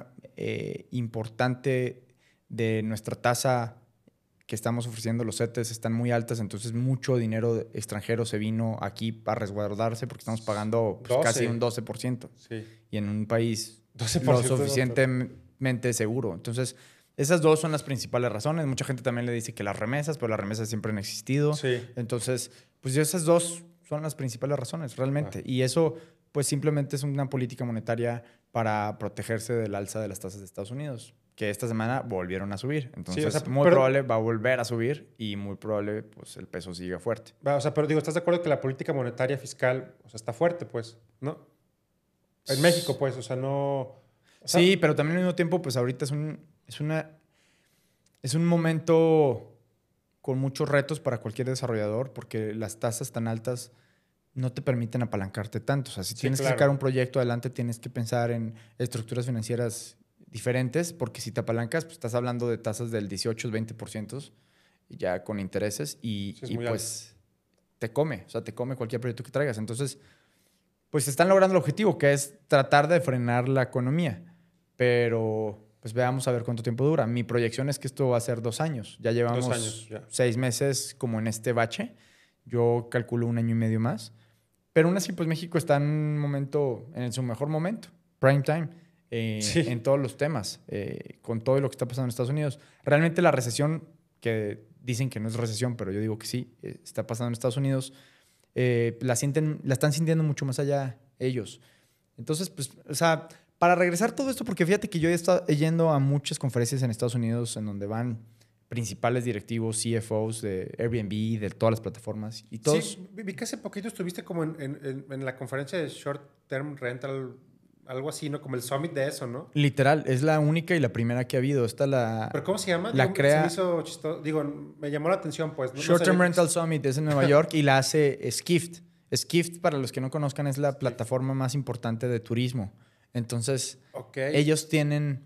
importante de nuestra tasa que estamos ofreciendo, los CETES están muy altas, entonces mucho dinero extranjero se vino aquí para resguardarse porque estamos pagando pues, casi un 12%. Sí. Y en un país 12% lo suficientemente seguro. Entonces, esas 2 son las principales razones. Mucha gente también le dice que las remesas, pero las remesas siempre han existido. Sí. Entonces, pues esas 2 son las principales razones, realmente. Y eso, pues simplemente es una política monetaria para protegerse del alza de las tasas de Estados Unidos, que esta semana volvieron a subir. Entonces, Sí, o sea, probable va a volver a subir y muy probable, pues, el peso siga fuerte. O sea, pero digo, ¿estás de acuerdo que la política monetaria fiscal, o sea, está fuerte, pues, ¿no? En México, pues, o sea, no... O sea, sí, pero también al mismo tiempo, pues ahorita es un momento con muchos retos para cualquier desarrollador porque las tasas tan altas no te permiten apalancarte tanto. O sea, si tienes que sacar un proyecto adelante, tienes que pensar en estructuras financieras diferentes porque si te apalancas, pues estás hablando de tasas del 18-20% ya con intereses y pues te come. O sea, te come cualquier proyecto que traigas. Entonces, pues están logrando el objetivo, que es tratar de frenar la economía. Pero pues veamos a ver cuánto tiempo dura. Mi proyección es que esto va a ser 2 años. Ya llevamos 2 años, ya. 6 meses como en este bache. Yo calculo 1 año y medio más. Pero aún así, pues México está en un momento, en su mejor momento, prime time, en todos los temas, con todo lo que está pasando en Estados Unidos. Realmente la recesión, que dicen que no es recesión, pero yo digo que sí, está pasando en Estados Unidos, la están sintiendo mucho más allá ellos. Entonces, pues, o sea, para regresar todo esto, porque fíjate que yo he estado yendo a muchas conferencias en Estados Unidos en donde van principales directivos, CFOs de Airbnb, de todas las plataformas y todos... Sí, vi que hace poquito estuviste como en la conferencia de Short Term Rental, algo así, ¿no? Como el summit de eso, ¿no? Literal, es la única y la primera que ha habido. Esta la... ¿Pero cómo se llama? La crea... Se me hizo chistoso. Digo, me llamó la atención, pues. Short Term Rental Summit es en Nueva York y la hace Skift. Skift, para los que no conozcan, es la plataforma más importante de turismo. Entonces, ellos tienen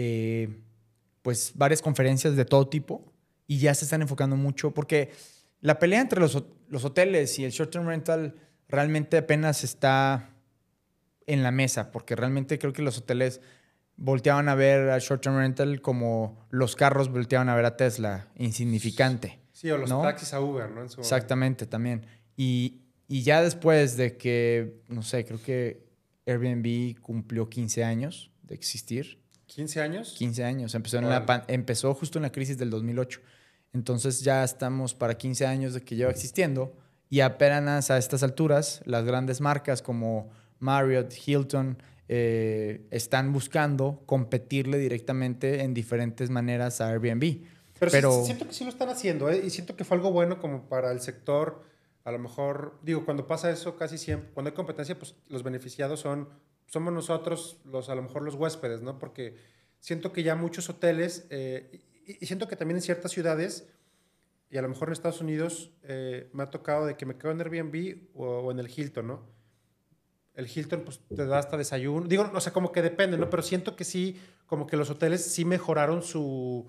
pues varias conferencias de todo tipo y ya se están enfocando mucho porque la pelea entre los hoteles y el short term rental realmente apenas está en la mesa porque realmente creo que los hoteles volteaban a ver al short term rental como los carros volteaban a ver a Tesla, insignificante. Sí, o los taxis a Uber, ¿no? Exactamente, también. Y ya después de que, no sé, creo que Airbnb cumplió 15 años de existir. ¿15 años? 15 años. Empezó justo en la crisis del 2008. Entonces ya estamos para 15 años de que lleva existiendo y apenas a estas alturas las grandes marcas como Marriott, Hilton están buscando competirle directamente en diferentes maneras a Airbnb. Pero siento que sí lo están haciendo, y siento que fue algo bueno como para el sector. A lo mejor, digo, cuando pasa eso casi siempre, cuando hay competencia, pues los beneficiados somos nosotros, a lo mejor los huéspedes, ¿no? Porque siento que ya muchos hoteles, y siento que también en ciertas ciudades, y a lo mejor en Estados Unidos, me ha tocado de que me quedo en Airbnb o en el Hilton, ¿no? El Hilton, pues, te da hasta desayuno. Digo, o sea, como que depende, ¿no? Pero siento que sí, como que los hoteles sí mejoraron su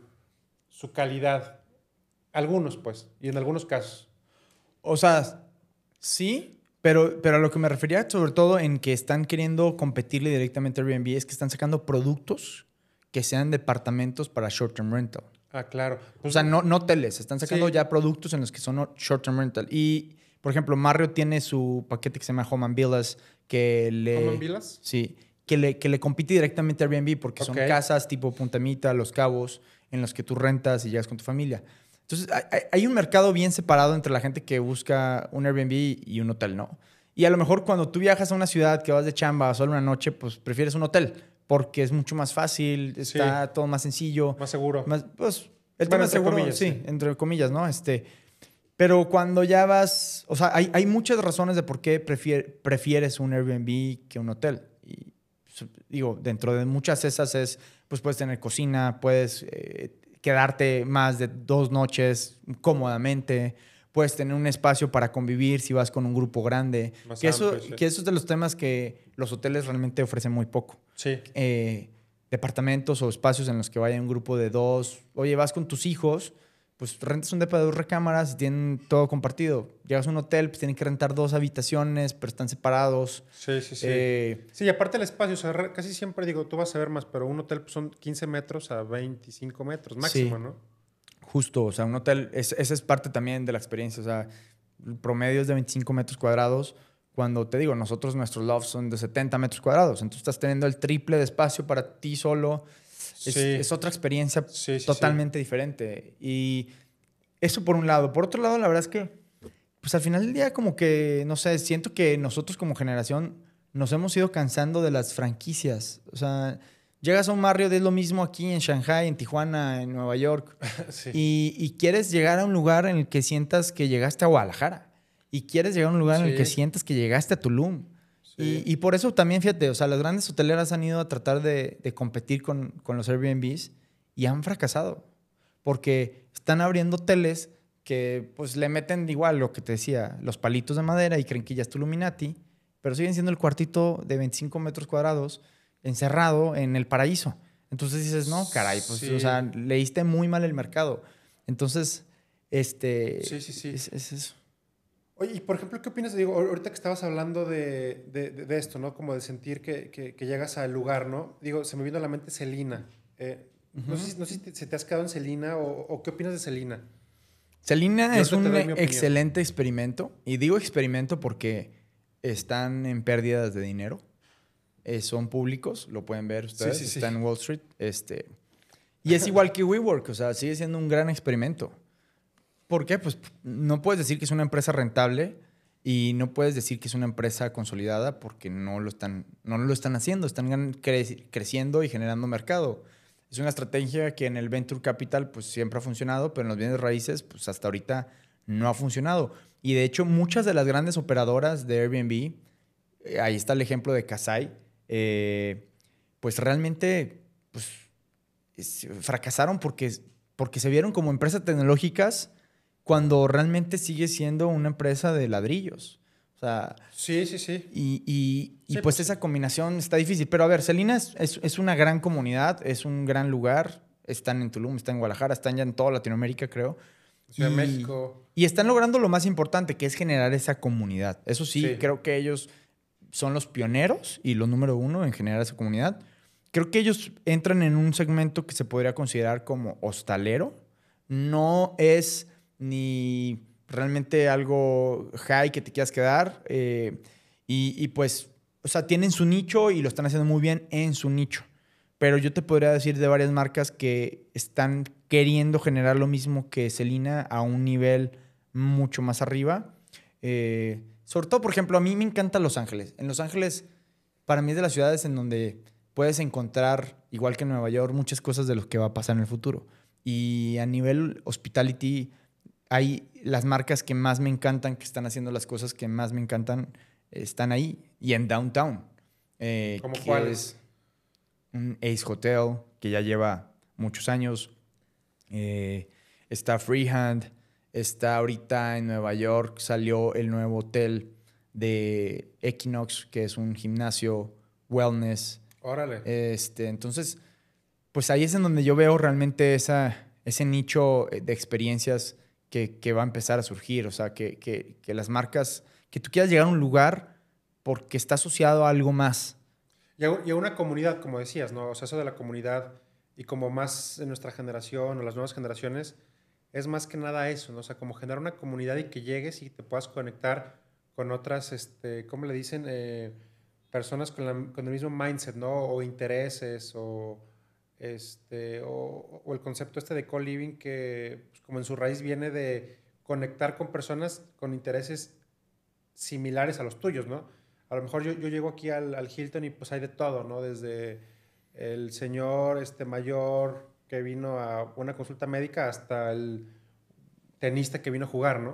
calidad. Algunos, pues, y en algunos casos. O sea, sí, Pero a lo que me refería, sobre todo en que están queriendo competirle directamente a Airbnb, es que están sacando productos que sean departamentos para short-term rental. Ah, claro. O sea, no hoteles. Están sacando Sí. ya productos en los que son short-term rental. Y, por ejemplo, Marriott tiene su paquete que se llama Home and Villas, que le... ¿Home and Villas? Sí. Que le compite directamente a Airbnb porque son Ok. casas tipo Punta Mita, Los Cabos, en los que tú rentas y llegas con tu familia. Entonces, hay un mercado bien separado entre la gente que busca un Airbnb y un hotel, ¿no? Y a lo mejor cuando tú viajas a una ciudad que vas de chamba solo una noche, pues prefieres un hotel porque es mucho más fácil, está todo más sencillo. Más seguro. Más, pues, el Bueno, tema entre seguro, comillas, sí, sí. entre comillas, ¿no? Pero cuando ya vas, o sea, hay muchas razones de por qué prefieres un Airbnb que un hotel. Y digo, dentro de muchas de esas pues puedes tener cocina, puedes quedarte más de 2 noches cómodamente, puedes tener un espacio para convivir si vas con un grupo grande. Más Que eso, amplio, sí. que eso es de los temas que los hoteles realmente ofrecen muy poco. Sí. Departamentos o espacios en los que vaya un grupo de 2. Oye, vas con tus hijos, pues rentas un depa de 2 recámaras y tienen todo compartido. Llegas a un hotel, pues tienen que rentar 2 habitaciones, pero están separados. Sí. Sí, y aparte el espacio, o sea, casi siempre digo, tú vas a ver más, pero un hotel pues, son 15 metros a 25 metros máximo, Sí. ¿no? Justo, o sea, un hotel, esa es parte también de la experiencia. O sea, el promedio es de 25 metros cuadrados. Cuando te digo, nuestros lofts son de 70 metros cuadrados. Entonces estás teniendo el triple de espacio para ti solo. Es otra experiencia totalmente diferente. Y eso por un lado. Por otro lado, la verdad es que, pues al final del día, como que, no sé, siento que nosotros como generación nos hemos ido cansando de las franquicias. O sea, llegas a un Marriott, es lo mismo aquí en Shanghai, en Tijuana, en Nueva York. Sí. Y quieres llegar a un lugar en el que sientas que llegaste a Guadalajara. Y quieres llegar a un lugar en el que sientas que llegaste a Tulum. Sí. Y por eso también, fíjate, o sea, las grandes hoteleras han ido a tratar de competir con los Airbnbs y han fracasado. Porque están abriendo hoteles que pues le meten igual lo que te decía, los palitos de madera y creen que ya es Tuluminati, pero siguen siendo el cuartito de 25 metros cuadrados encerrado en el paraíso. Entonces dices, no, caray, pues, o sea, leíste muy mal el mercado. Entonces, Sí. Es eso. Oye, y por ejemplo, ¿qué opinas? Digo, ahorita que estabas hablando de esto, ¿no? Como de sentir que llegas al lugar, ¿no? Digo, se me vino a la mente Selina. No sé si se te has quedado en Selina o qué opinas de Selina. Selina Yo es ahorita te un doy mi opinión. excelente experimento. Y digo experimento porque están en pérdidas de dinero. Son públicos, lo pueden ver ustedes. Sí. Está en Wall Street. Y es igual que WeWork, o sea, sigue siendo un gran experimento. ¿Por qué? Pues no puedes decir que es una empresa rentable y no puedes decir que es una empresa consolidada porque no lo están haciendo. Están creciendo y generando mercado. Es una estrategia que en el Venture Capital pues siempre ha funcionado, pero en los bienes raíces pues hasta ahorita no ha funcionado. Y de hecho muchas de las grandes operadoras de Airbnb, ahí está el ejemplo de Kasai, pues realmente pues, fracasaron porque se vieron como empresas tecnológicas cuando realmente sigue siendo una empresa de ladrillos. O sea, Sí. y Sí, pues pues, esa combinación está difícil. Pero a ver, Selina es una gran comunidad, es un gran lugar. Están en Tulum, están en Guadalajara, están ya en toda Latinoamérica, creo. Ciudad de México. Y están logrando lo más importante, que es generar esa comunidad. Eso sí, Sí. creo que ellos son los pioneros y los número uno en generar esa comunidad. Creo que ellos entran en un segmento que se podría considerar como hostalero. No es ni realmente algo high que te quieras quedar. Y pues, o sea, tienen su nicho y lo están haciendo muy bien en su nicho. Pero yo te podría decir de varias marcas que están queriendo generar lo mismo que Selina a un nivel mucho más arriba. Sobre todo, por ejemplo, a mí me encanta Los Ángeles. En Los Ángeles, para mí es de las ciudades en donde puedes encontrar, igual que en Nueva York, muchas cosas de lo que va a pasar en el futuro. Y a nivel hospitality, hay las marcas que más me encantan, que están haciendo las cosas que más me encantan, están ahí. Y en Downtown. ¿Cómo que cuáles? es un Ace Hotel, que ya lleva muchos años. Está Freehand. Está ahorita en Nueva York, salió el nuevo hotel de Equinox, que es un gimnasio wellness. Órale. Entonces, pues ahí es en donde yo veo realmente ese nicho de experiencias que va a empezar a surgir. O sea, que las marcas que tú quieras llegar a un lugar porque está asociado a algo más. Y a una comunidad, como decías, ¿no? O sea, eso de la comunidad y como más en nuestra generación o las nuevas generaciones, es más que nada eso, ¿no? O sea, como generar una comunidad y que llegues y te puedas conectar con otras, ¿cómo le dicen? Personas con el mismo mindset, ¿no? O intereses, o el concepto de co-living que, pues, como en su raíz viene de conectar con personas con intereses similares a los tuyos, ¿no? A lo mejor yo llego aquí al Hilton y pues hay de todo, ¿no? Desde el señor mayor que vino a una consulta médica hasta el tenista que vino a jugar, ¿no?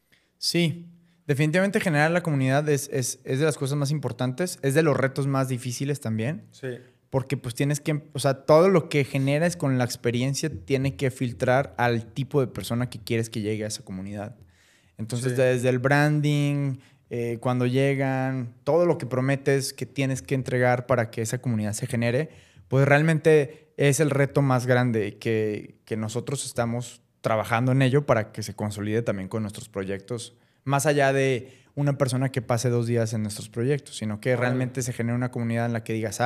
Sí, definitivamente generar la comunidad es de las cosas más importantes, es de los retos más difíciles también. Sí. Porque pues tienes que, o sea, todo lo que generas con la experiencia tiene que filtrar al tipo de persona que quieres que llegue a esa comunidad. Entonces, Sí. desde el branding, cuando llegan, todo lo que prometes que tienes que entregar para que esa comunidad se genere, pues realmente es el reto más grande que nosotros estamos trabajando en ello para que se consolide también con nuestros proyectos, más allá de una persona que pase 2 días en nuestros proyectos, sino que realmente se genere una comunidad en la que digas,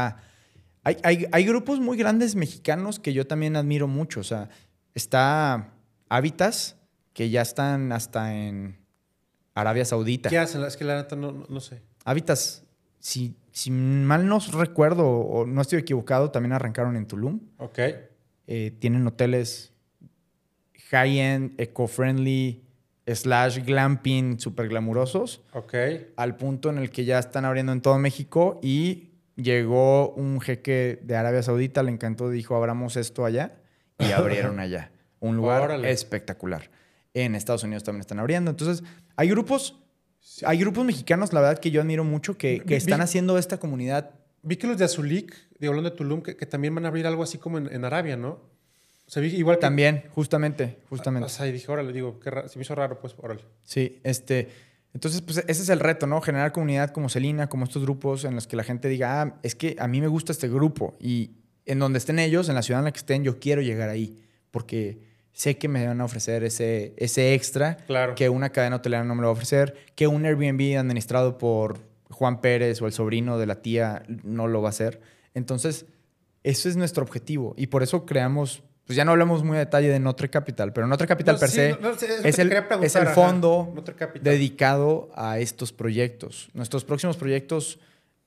hay grupos muy grandes mexicanos que yo también admiro mucho. O sea, está Habitas, que ya están hasta en Arabia Saudita. ¿Qué hacen? Es que la neta no sé. Habitas, si mal no recuerdo o no estoy equivocado, también arrancaron en Tulum. Ok. Tienen hoteles high-end, eco-friendly, / glamping, súper glamurosos. Ok. Al punto en el que ya están abriendo en todo México y llegó un jeque de Arabia Saudita, le encantó, dijo, abramos esto allá y abrieron allá. Un lugar Órale. espectacular. En Estados Unidos también están abriendo. Entonces, hay grupos mexicanos, la verdad, que yo admiro mucho que están haciendo esta comunidad. Vi que los de Azulik, hablando de Tulum, que también van a abrir algo así como en Arabia, ¿no? O sea, vi igual que... También, justamente. O sea, y dije, órale, digo, se me hizo raro, pues, órale. Sí, entonces, pues ese es el reto, ¿no? Generar comunidad como Celina, como estos grupos en los que la gente diga, es que a mí me gusta este grupo y en donde estén ellos, en la ciudad en la que estén, yo quiero llegar ahí porque sé que me van a ofrecer ese extra Claro. que una cadena hotelera no me lo va a ofrecer, que un Airbnb administrado por Juan Pérez o el sobrino de la tía no lo va a hacer. Entonces, eso es nuestro objetivo y por eso creamos... Pues ya no hablamos muy a detalle de Notre Capital, pero Notre Capital per se es el fondo dedicado a estos proyectos. Nuestros próximos proyectos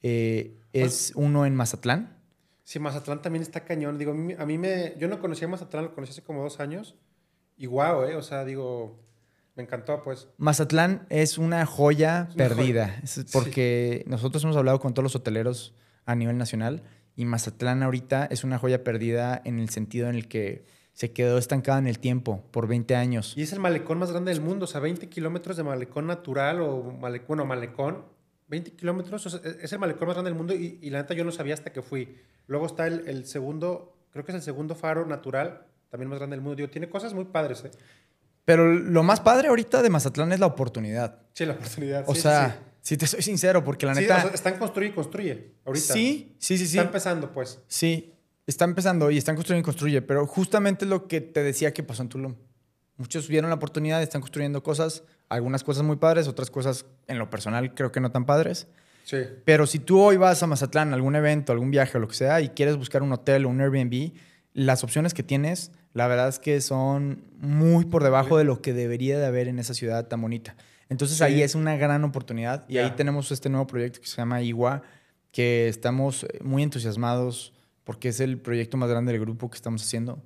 es uno en Mazatlán. Sí, Mazatlán también está cañón. Digo, yo no conocía Mazatlán, lo conocí hace como 2 años. Y guau, o sea, digo, me encantó, pues. Mazatlán es una joya perdida. Joya. Es porque nosotros hemos hablado con todos los hoteleros a nivel nacional. Y Mazatlán ahorita es una joya perdida en el sentido en el que se quedó estancada en el tiempo por 20 años. Y es el malecón más grande del mundo, o sea, 20 kilómetros de malecón natural o malecón. 20 kilómetros, o sea, es el malecón más grande del mundo y la neta yo no sabía hasta que fui. Luego está el segundo, creo que es el segundo faro natural, también más grande del mundo. Digo, tiene cosas muy padres, ¿eh? Pero lo más padre ahorita de Mazatlán es la oportunidad. Sí, la oportunidad. O sea, si te soy sincero, porque la neta... O sea, está en construye y construye ahorita. Sí. Está empezando, pues. Sí, está empezando y están construyendo y construye, pero justamente es lo que te decía que pasó en Tulum. Muchos vieron la oportunidad, están construyendo cosas, algunas cosas muy padres, otras cosas en lo personal creo que no tan padres. Sí. Pero si tú hoy vas a Mazatlán, a algún evento, algún viaje o lo que sea, y quieres buscar un hotel o un Airbnb, las opciones que tienes, la verdad es que son muy por debajo de lo que debería de haber en esa ciudad tan bonita. Entonces ahí es una gran oportunidad y ahí tenemos este nuevo proyecto que se llama Igua, que estamos muy entusiasmados porque es el proyecto más grande del grupo que estamos haciendo.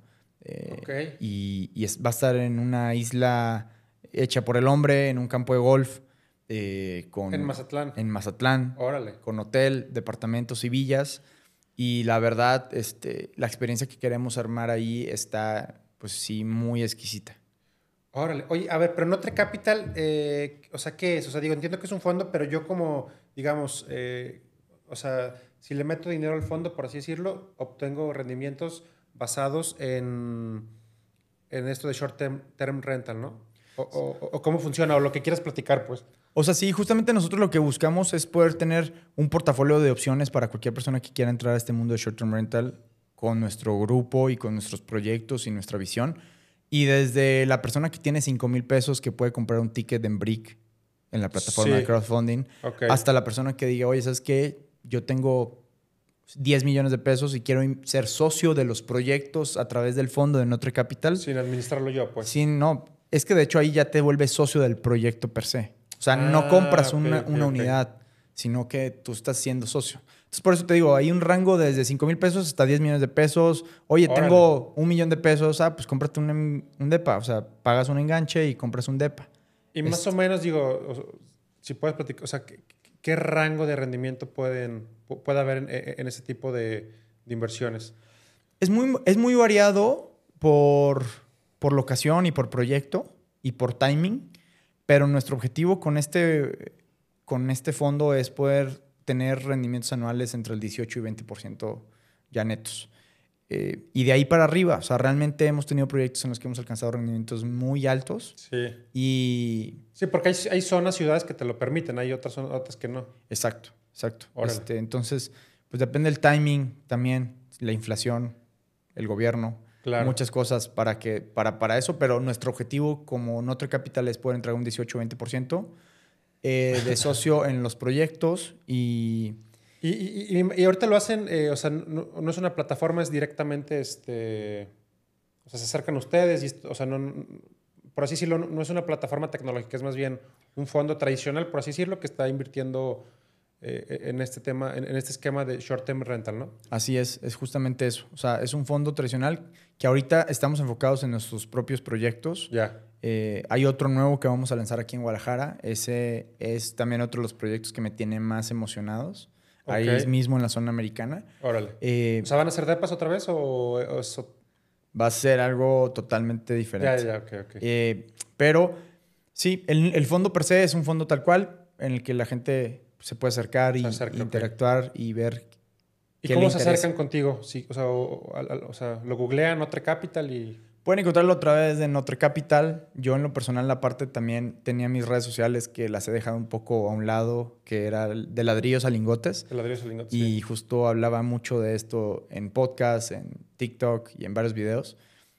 Y va a estar en una isla hecha por el hombre, en un campo de golf. En Mazatlán. En Mazatlán. Órale. Con hotel, departamentos y villas. Y la verdad, la experiencia que queremos armar ahí está, pues sí, muy exquisita. Órale. Oye, a ver, pero Notre Capital, o sea, ¿qué es? O sea, digo, entiendo que es un fondo, pero yo como, digamos, o sea, si le meto dinero al fondo, por así decirlo, obtengo rendimientos basados en esto de short term rental, ¿no? O cómo funciona, o lo que quieras platicar, pues. O sea, sí, justamente nosotros lo que buscamos es poder tener un portafolio de opciones para cualquier persona que quiera entrar a este mundo de short term rental con nuestro grupo y con nuestros proyectos y nuestra visión. Y desde la persona que tiene $5,000 que puede comprar un ticket en Brick en la plataforma Sí. de crowdfunding, Ok. hasta la persona que diga, oye, ¿sabes qué? Yo tengo 10 millones de pesos y quiero ser socio de los proyectos a través del fondo de Notre Capital. Sin administrarlo yo, pues. Sí, no. Es que de hecho ahí ya te vuelves socio del proyecto per se. O sea, no compras Ok, una ok. unidad, sino que tú estás siendo socio. Entonces, por eso te digo, hay un rango desde 5,000 pesos hasta 10 millones de pesos. Oye, Órale. tengo 1,000,000 de pesos. Pues cómprate un depa. O sea, pagas un enganche y compras un depa. Y más o menos, digo, si puedes platicar, o sea, ¿qué rango de rendimiento puede haber en ese tipo de inversiones? Es muy variado por locación y por proyecto y por timing, pero nuestro objetivo con este fondo es poder tener rendimientos anuales entre el 18 y 20% ya netos. Y de ahí para arriba, o sea, realmente hemos tenido proyectos en los que hemos alcanzado rendimientos muy altos Sí. y... Sí, porque hay zonas, ciudades que te lo permiten, hay otras que no. Exacto. Órale. Entonces, pues depende del timing también, la inflación, el gobierno, Claro. muchas cosas para eso, pero nuestro objetivo como Notre Capital es poder entregar un 18-20% de socio en los proyectos y Y ahorita lo hacen, o sea, no es una plataforma, es directamente, o sea, se acercan ustedes, o sea, por así decirlo, no es una plataforma tecnológica, es más bien un fondo tradicional, por así decirlo, que está invirtiendo en este tema, en este esquema de short-term rental, ¿no? así es justamente eso. O sea, es un fondo tradicional que ahorita estamos enfocados en nuestros propios proyectos. Ya. Hay otro nuevo que vamos a lanzar aquí en Guadalajara. Ese es también otro de los proyectos que me tiene más emocionados. Ok. Ahí mismo en la zona americana. Órale. O sea, ¿van a hacer depas otra vez o Va a ser algo totalmente diferente. Ya, ok. Pero sí, el fondo per se es un fondo tal cual en el que la gente se puede acercar y interactuar y ver. ¿Y cómo se acercan contigo? Sí, o sea, lo googlean Notre Capital y... Pueden encontrarlo a través de Notre Capital. Yo en lo personal, la parte también tenía mis redes sociales que las he dejado un poco a un lado, que era de ladrillos a lingotes. De ladrillos a lingotes, Y sí. justo hablaba mucho de esto en podcast, en TikTok y en varios videos.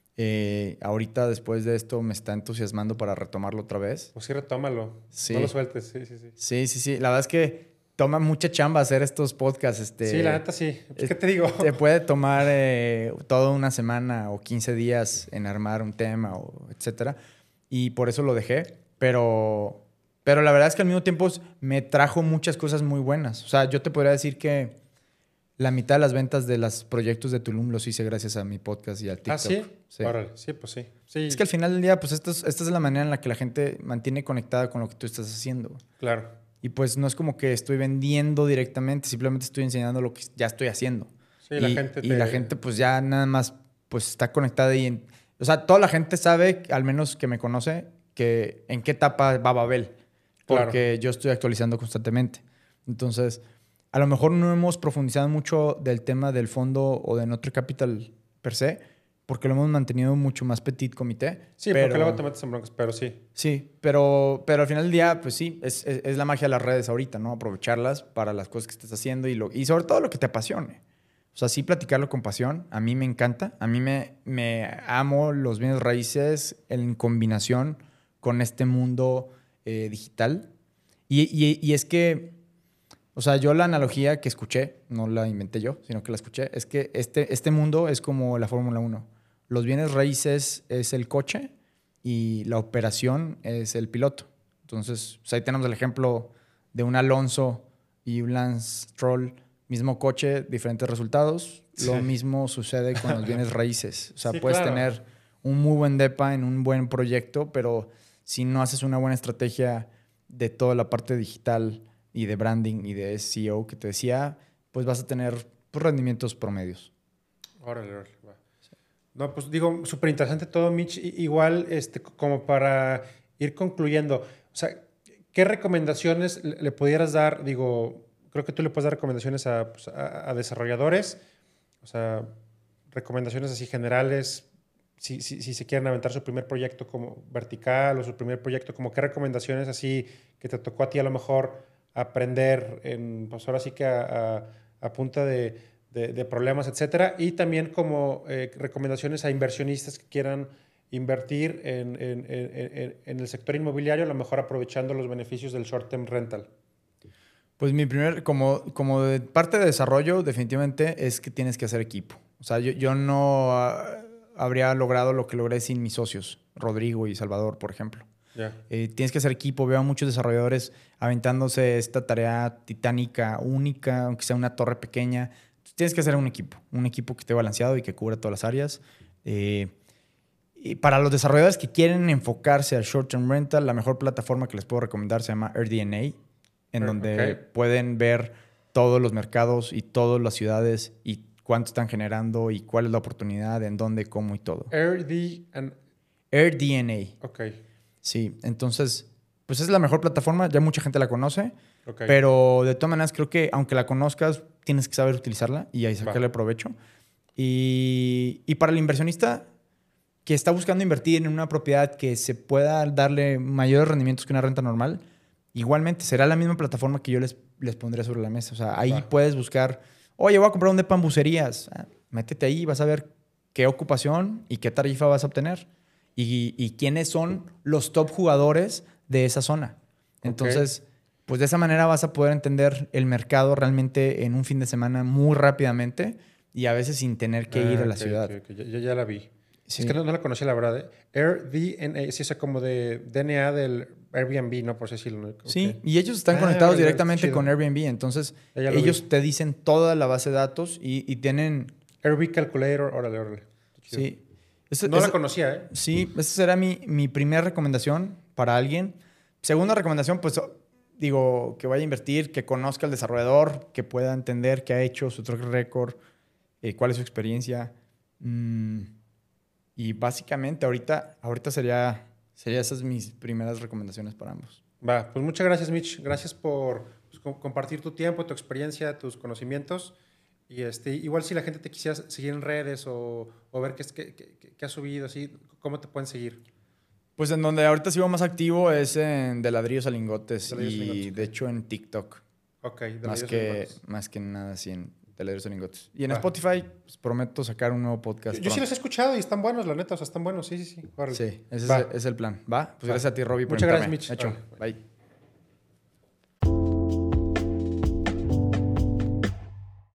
Ahorita, después de esto, me está entusiasmando para retomarlo otra vez. Pues sí, retómalo. Sí. No lo sueltes, sí. Sí. La verdad es que toma mucha chamba hacer estos podcasts. Sí, la neta sí. Pues, ¿qué te digo? Te puede tomar toda una semana o 15 días en armar un tema, etcétera. Y por eso lo dejé. Pero la verdad es que al mismo tiempo me trajo muchas cosas muy buenas. O sea, yo te podría decir que la mitad de las ventas de los proyectos de Tulum los hice gracias a mi podcast y al TikTok. ¿Ah, sí? Sí. Órale, sí, pues sí. Es que al final del día, pues esta es la manera en la que la gente mantiene conectada con lo que tú estás haciendo. Claro. Y pues no es como que estoy vendiendo directamente, simplemente estoy enseñando lo que ya estoy haciendo. Sí, la gente y la gente pues ya nada más pues está conectada o sea, toda la gente sabe, al menos que me conoce, que en qué etapa va Babel. Porque yo estoy actualizando constantemente. Entonces, a lo mejor no hemos profundizado mucho del tema del fondo o de Notre Capital per se, porque lo hemos mantenido mucho más petit comité. Sí, porque luego te metes en broncas, pero sí. Sí, pero al final del día, pues sí, es la magia de las redes ahorita, ¿no? Aprovecharlas para las cosas que estés haciendo y sobre todo lo que te apasione. O sea, sí platicarlo con pasión. A mí me encanta. A mí me amo los bienes raíces en combinación con este mundo digital. Y es que, o sea, yo la analogía que escuché, no la inventé yo, sino que la escuché, es que este mundo es como la Fórmula 1. Los bienes raíces es el coche y la operación es el piloto. Entonces, pues ahí tenemos el ejemplo de un Alonso y un Lance Stroll, mismo coche, diferentes resultados. Sí. Lo mismo sucede con los bienes raíces. O sea, sí, puedes tener un muy buen depa en un buen proyecto, pero si no haces una buena estrategia de toda la parte digital y de branding y de SEO que te decía, pues vas a tener rendimientos promedios. Órale. No, pues digo, súper interesante todo, Mitch. Igual, como para ir concluyendo, o sea, ¿qué recomendaciones le pudieras dar? Digo, creo que tú le puedes dar recomendaciones a desarrolladores, o sea, recomendaciones así generales, si se quieren aventar su primer proyecto como vertical o su primer proyecto, como qué recomendaciones así que te tocó a ti a lo mejor aprender, pues ahora sí que a punta de problemas, etcétera, y también como recomendaciones a inversionistas que quieran invertir en el sector inmobiliario, a lo mejor aprovechando los beneficios del short-term rental? Pues como de parte de desarrollo, definitivamente es que tienes que hacer equipo. O sea, yo no habría logrado lo que logré sin mis socios, Rodrigo y Salvador, por ejemplo. Yeah. Tienes que hacer equipo. Veo a muchos desarrolladores aventándose esta tarea titánica, única, aunque sea una torre pequeña. Tienes que hacer un equipo que esté balanceado y que cubra todas las áreas. Y para los desarrolladores que quieren enfocarse al short-term rental, la mejor plataforma que les puedo recomendar se llama AirDNA, en donde pueden ver todos los mercados y todas las ciudades y cuánto están generando y cuál es la oportunidad, en dónde, cómo y todo. AirDNA. Ok. Sí, entonces, pues es la mejor plataforma. Ya mucha gente la conoce, pero de todas maneras creo que aunque la conozcas, tienes que saber utilizarla y ahí sacarle provecho. Y para el inversionista que está buscando invertir en una propiedad que se pueda darle mayores rendimientos que una renta normal, igualmente será la misma plataforma que yo les pondré sobre la mesa. O sea, ahí puedes buscar, oye, voy a comprar un depa en Bucerías. Métete ahí y vas a ver qué ocupación y qué tarifa vas a obtener. Y quiénes son los top jugadores de esa zona. Entonces, pues de esa manera vas a poder entender el mercado realmente en un fin de semana muy rápidamente y a veces sin tener que ir a la ciudad. Yo ya la vi. Sí. Es que no la conocía, la verdad. AirDNA, sí, es como de DNA del Airbnb, ¿no? Por decirlo. ¿No? Sí, y ellos están conectados directamente con Airbnb. Entonces, ellos te dicen toda la base de datos y tienen... Airbnb Calculator, órale. Sí. No la conocía, ¿eh? Sí, esa será mi primera recomendación para alguien. Segunda recomendación, pues digo, que vaya a invertir, que conozca al desarrollador, que pueda entender qué ha hecho, su track record, cuál es su experiencia. Y básicamente ahorita sería esas mis primeras recomendaciones para ambos. Va, pues muchas gracias, Mitch. Gracias por compartir tu tiempo, tu experiencia, tus conocimientos. Y igual si la gente te quisiera seguir en redes o ver qué has subido, así, ¿cómo te pueden seguir? Pues en donde ahorita sigo más activo es en De Ladrillos a Lingotes y de hecho en TikTok. Ok, más que nada así en De Ladrillos a Lingotes. Y en Spotify pues, prometo sacar un nuevo podcast. Yo sí los he escuchado y están buenos, la neta, o sea, están bueos, sí. Órale. Sí, ese es el plan. ¿Va? Pues gracias a ti, Robbie, por invitarme. Muchas gracias, Mitch. Hecho. Bye.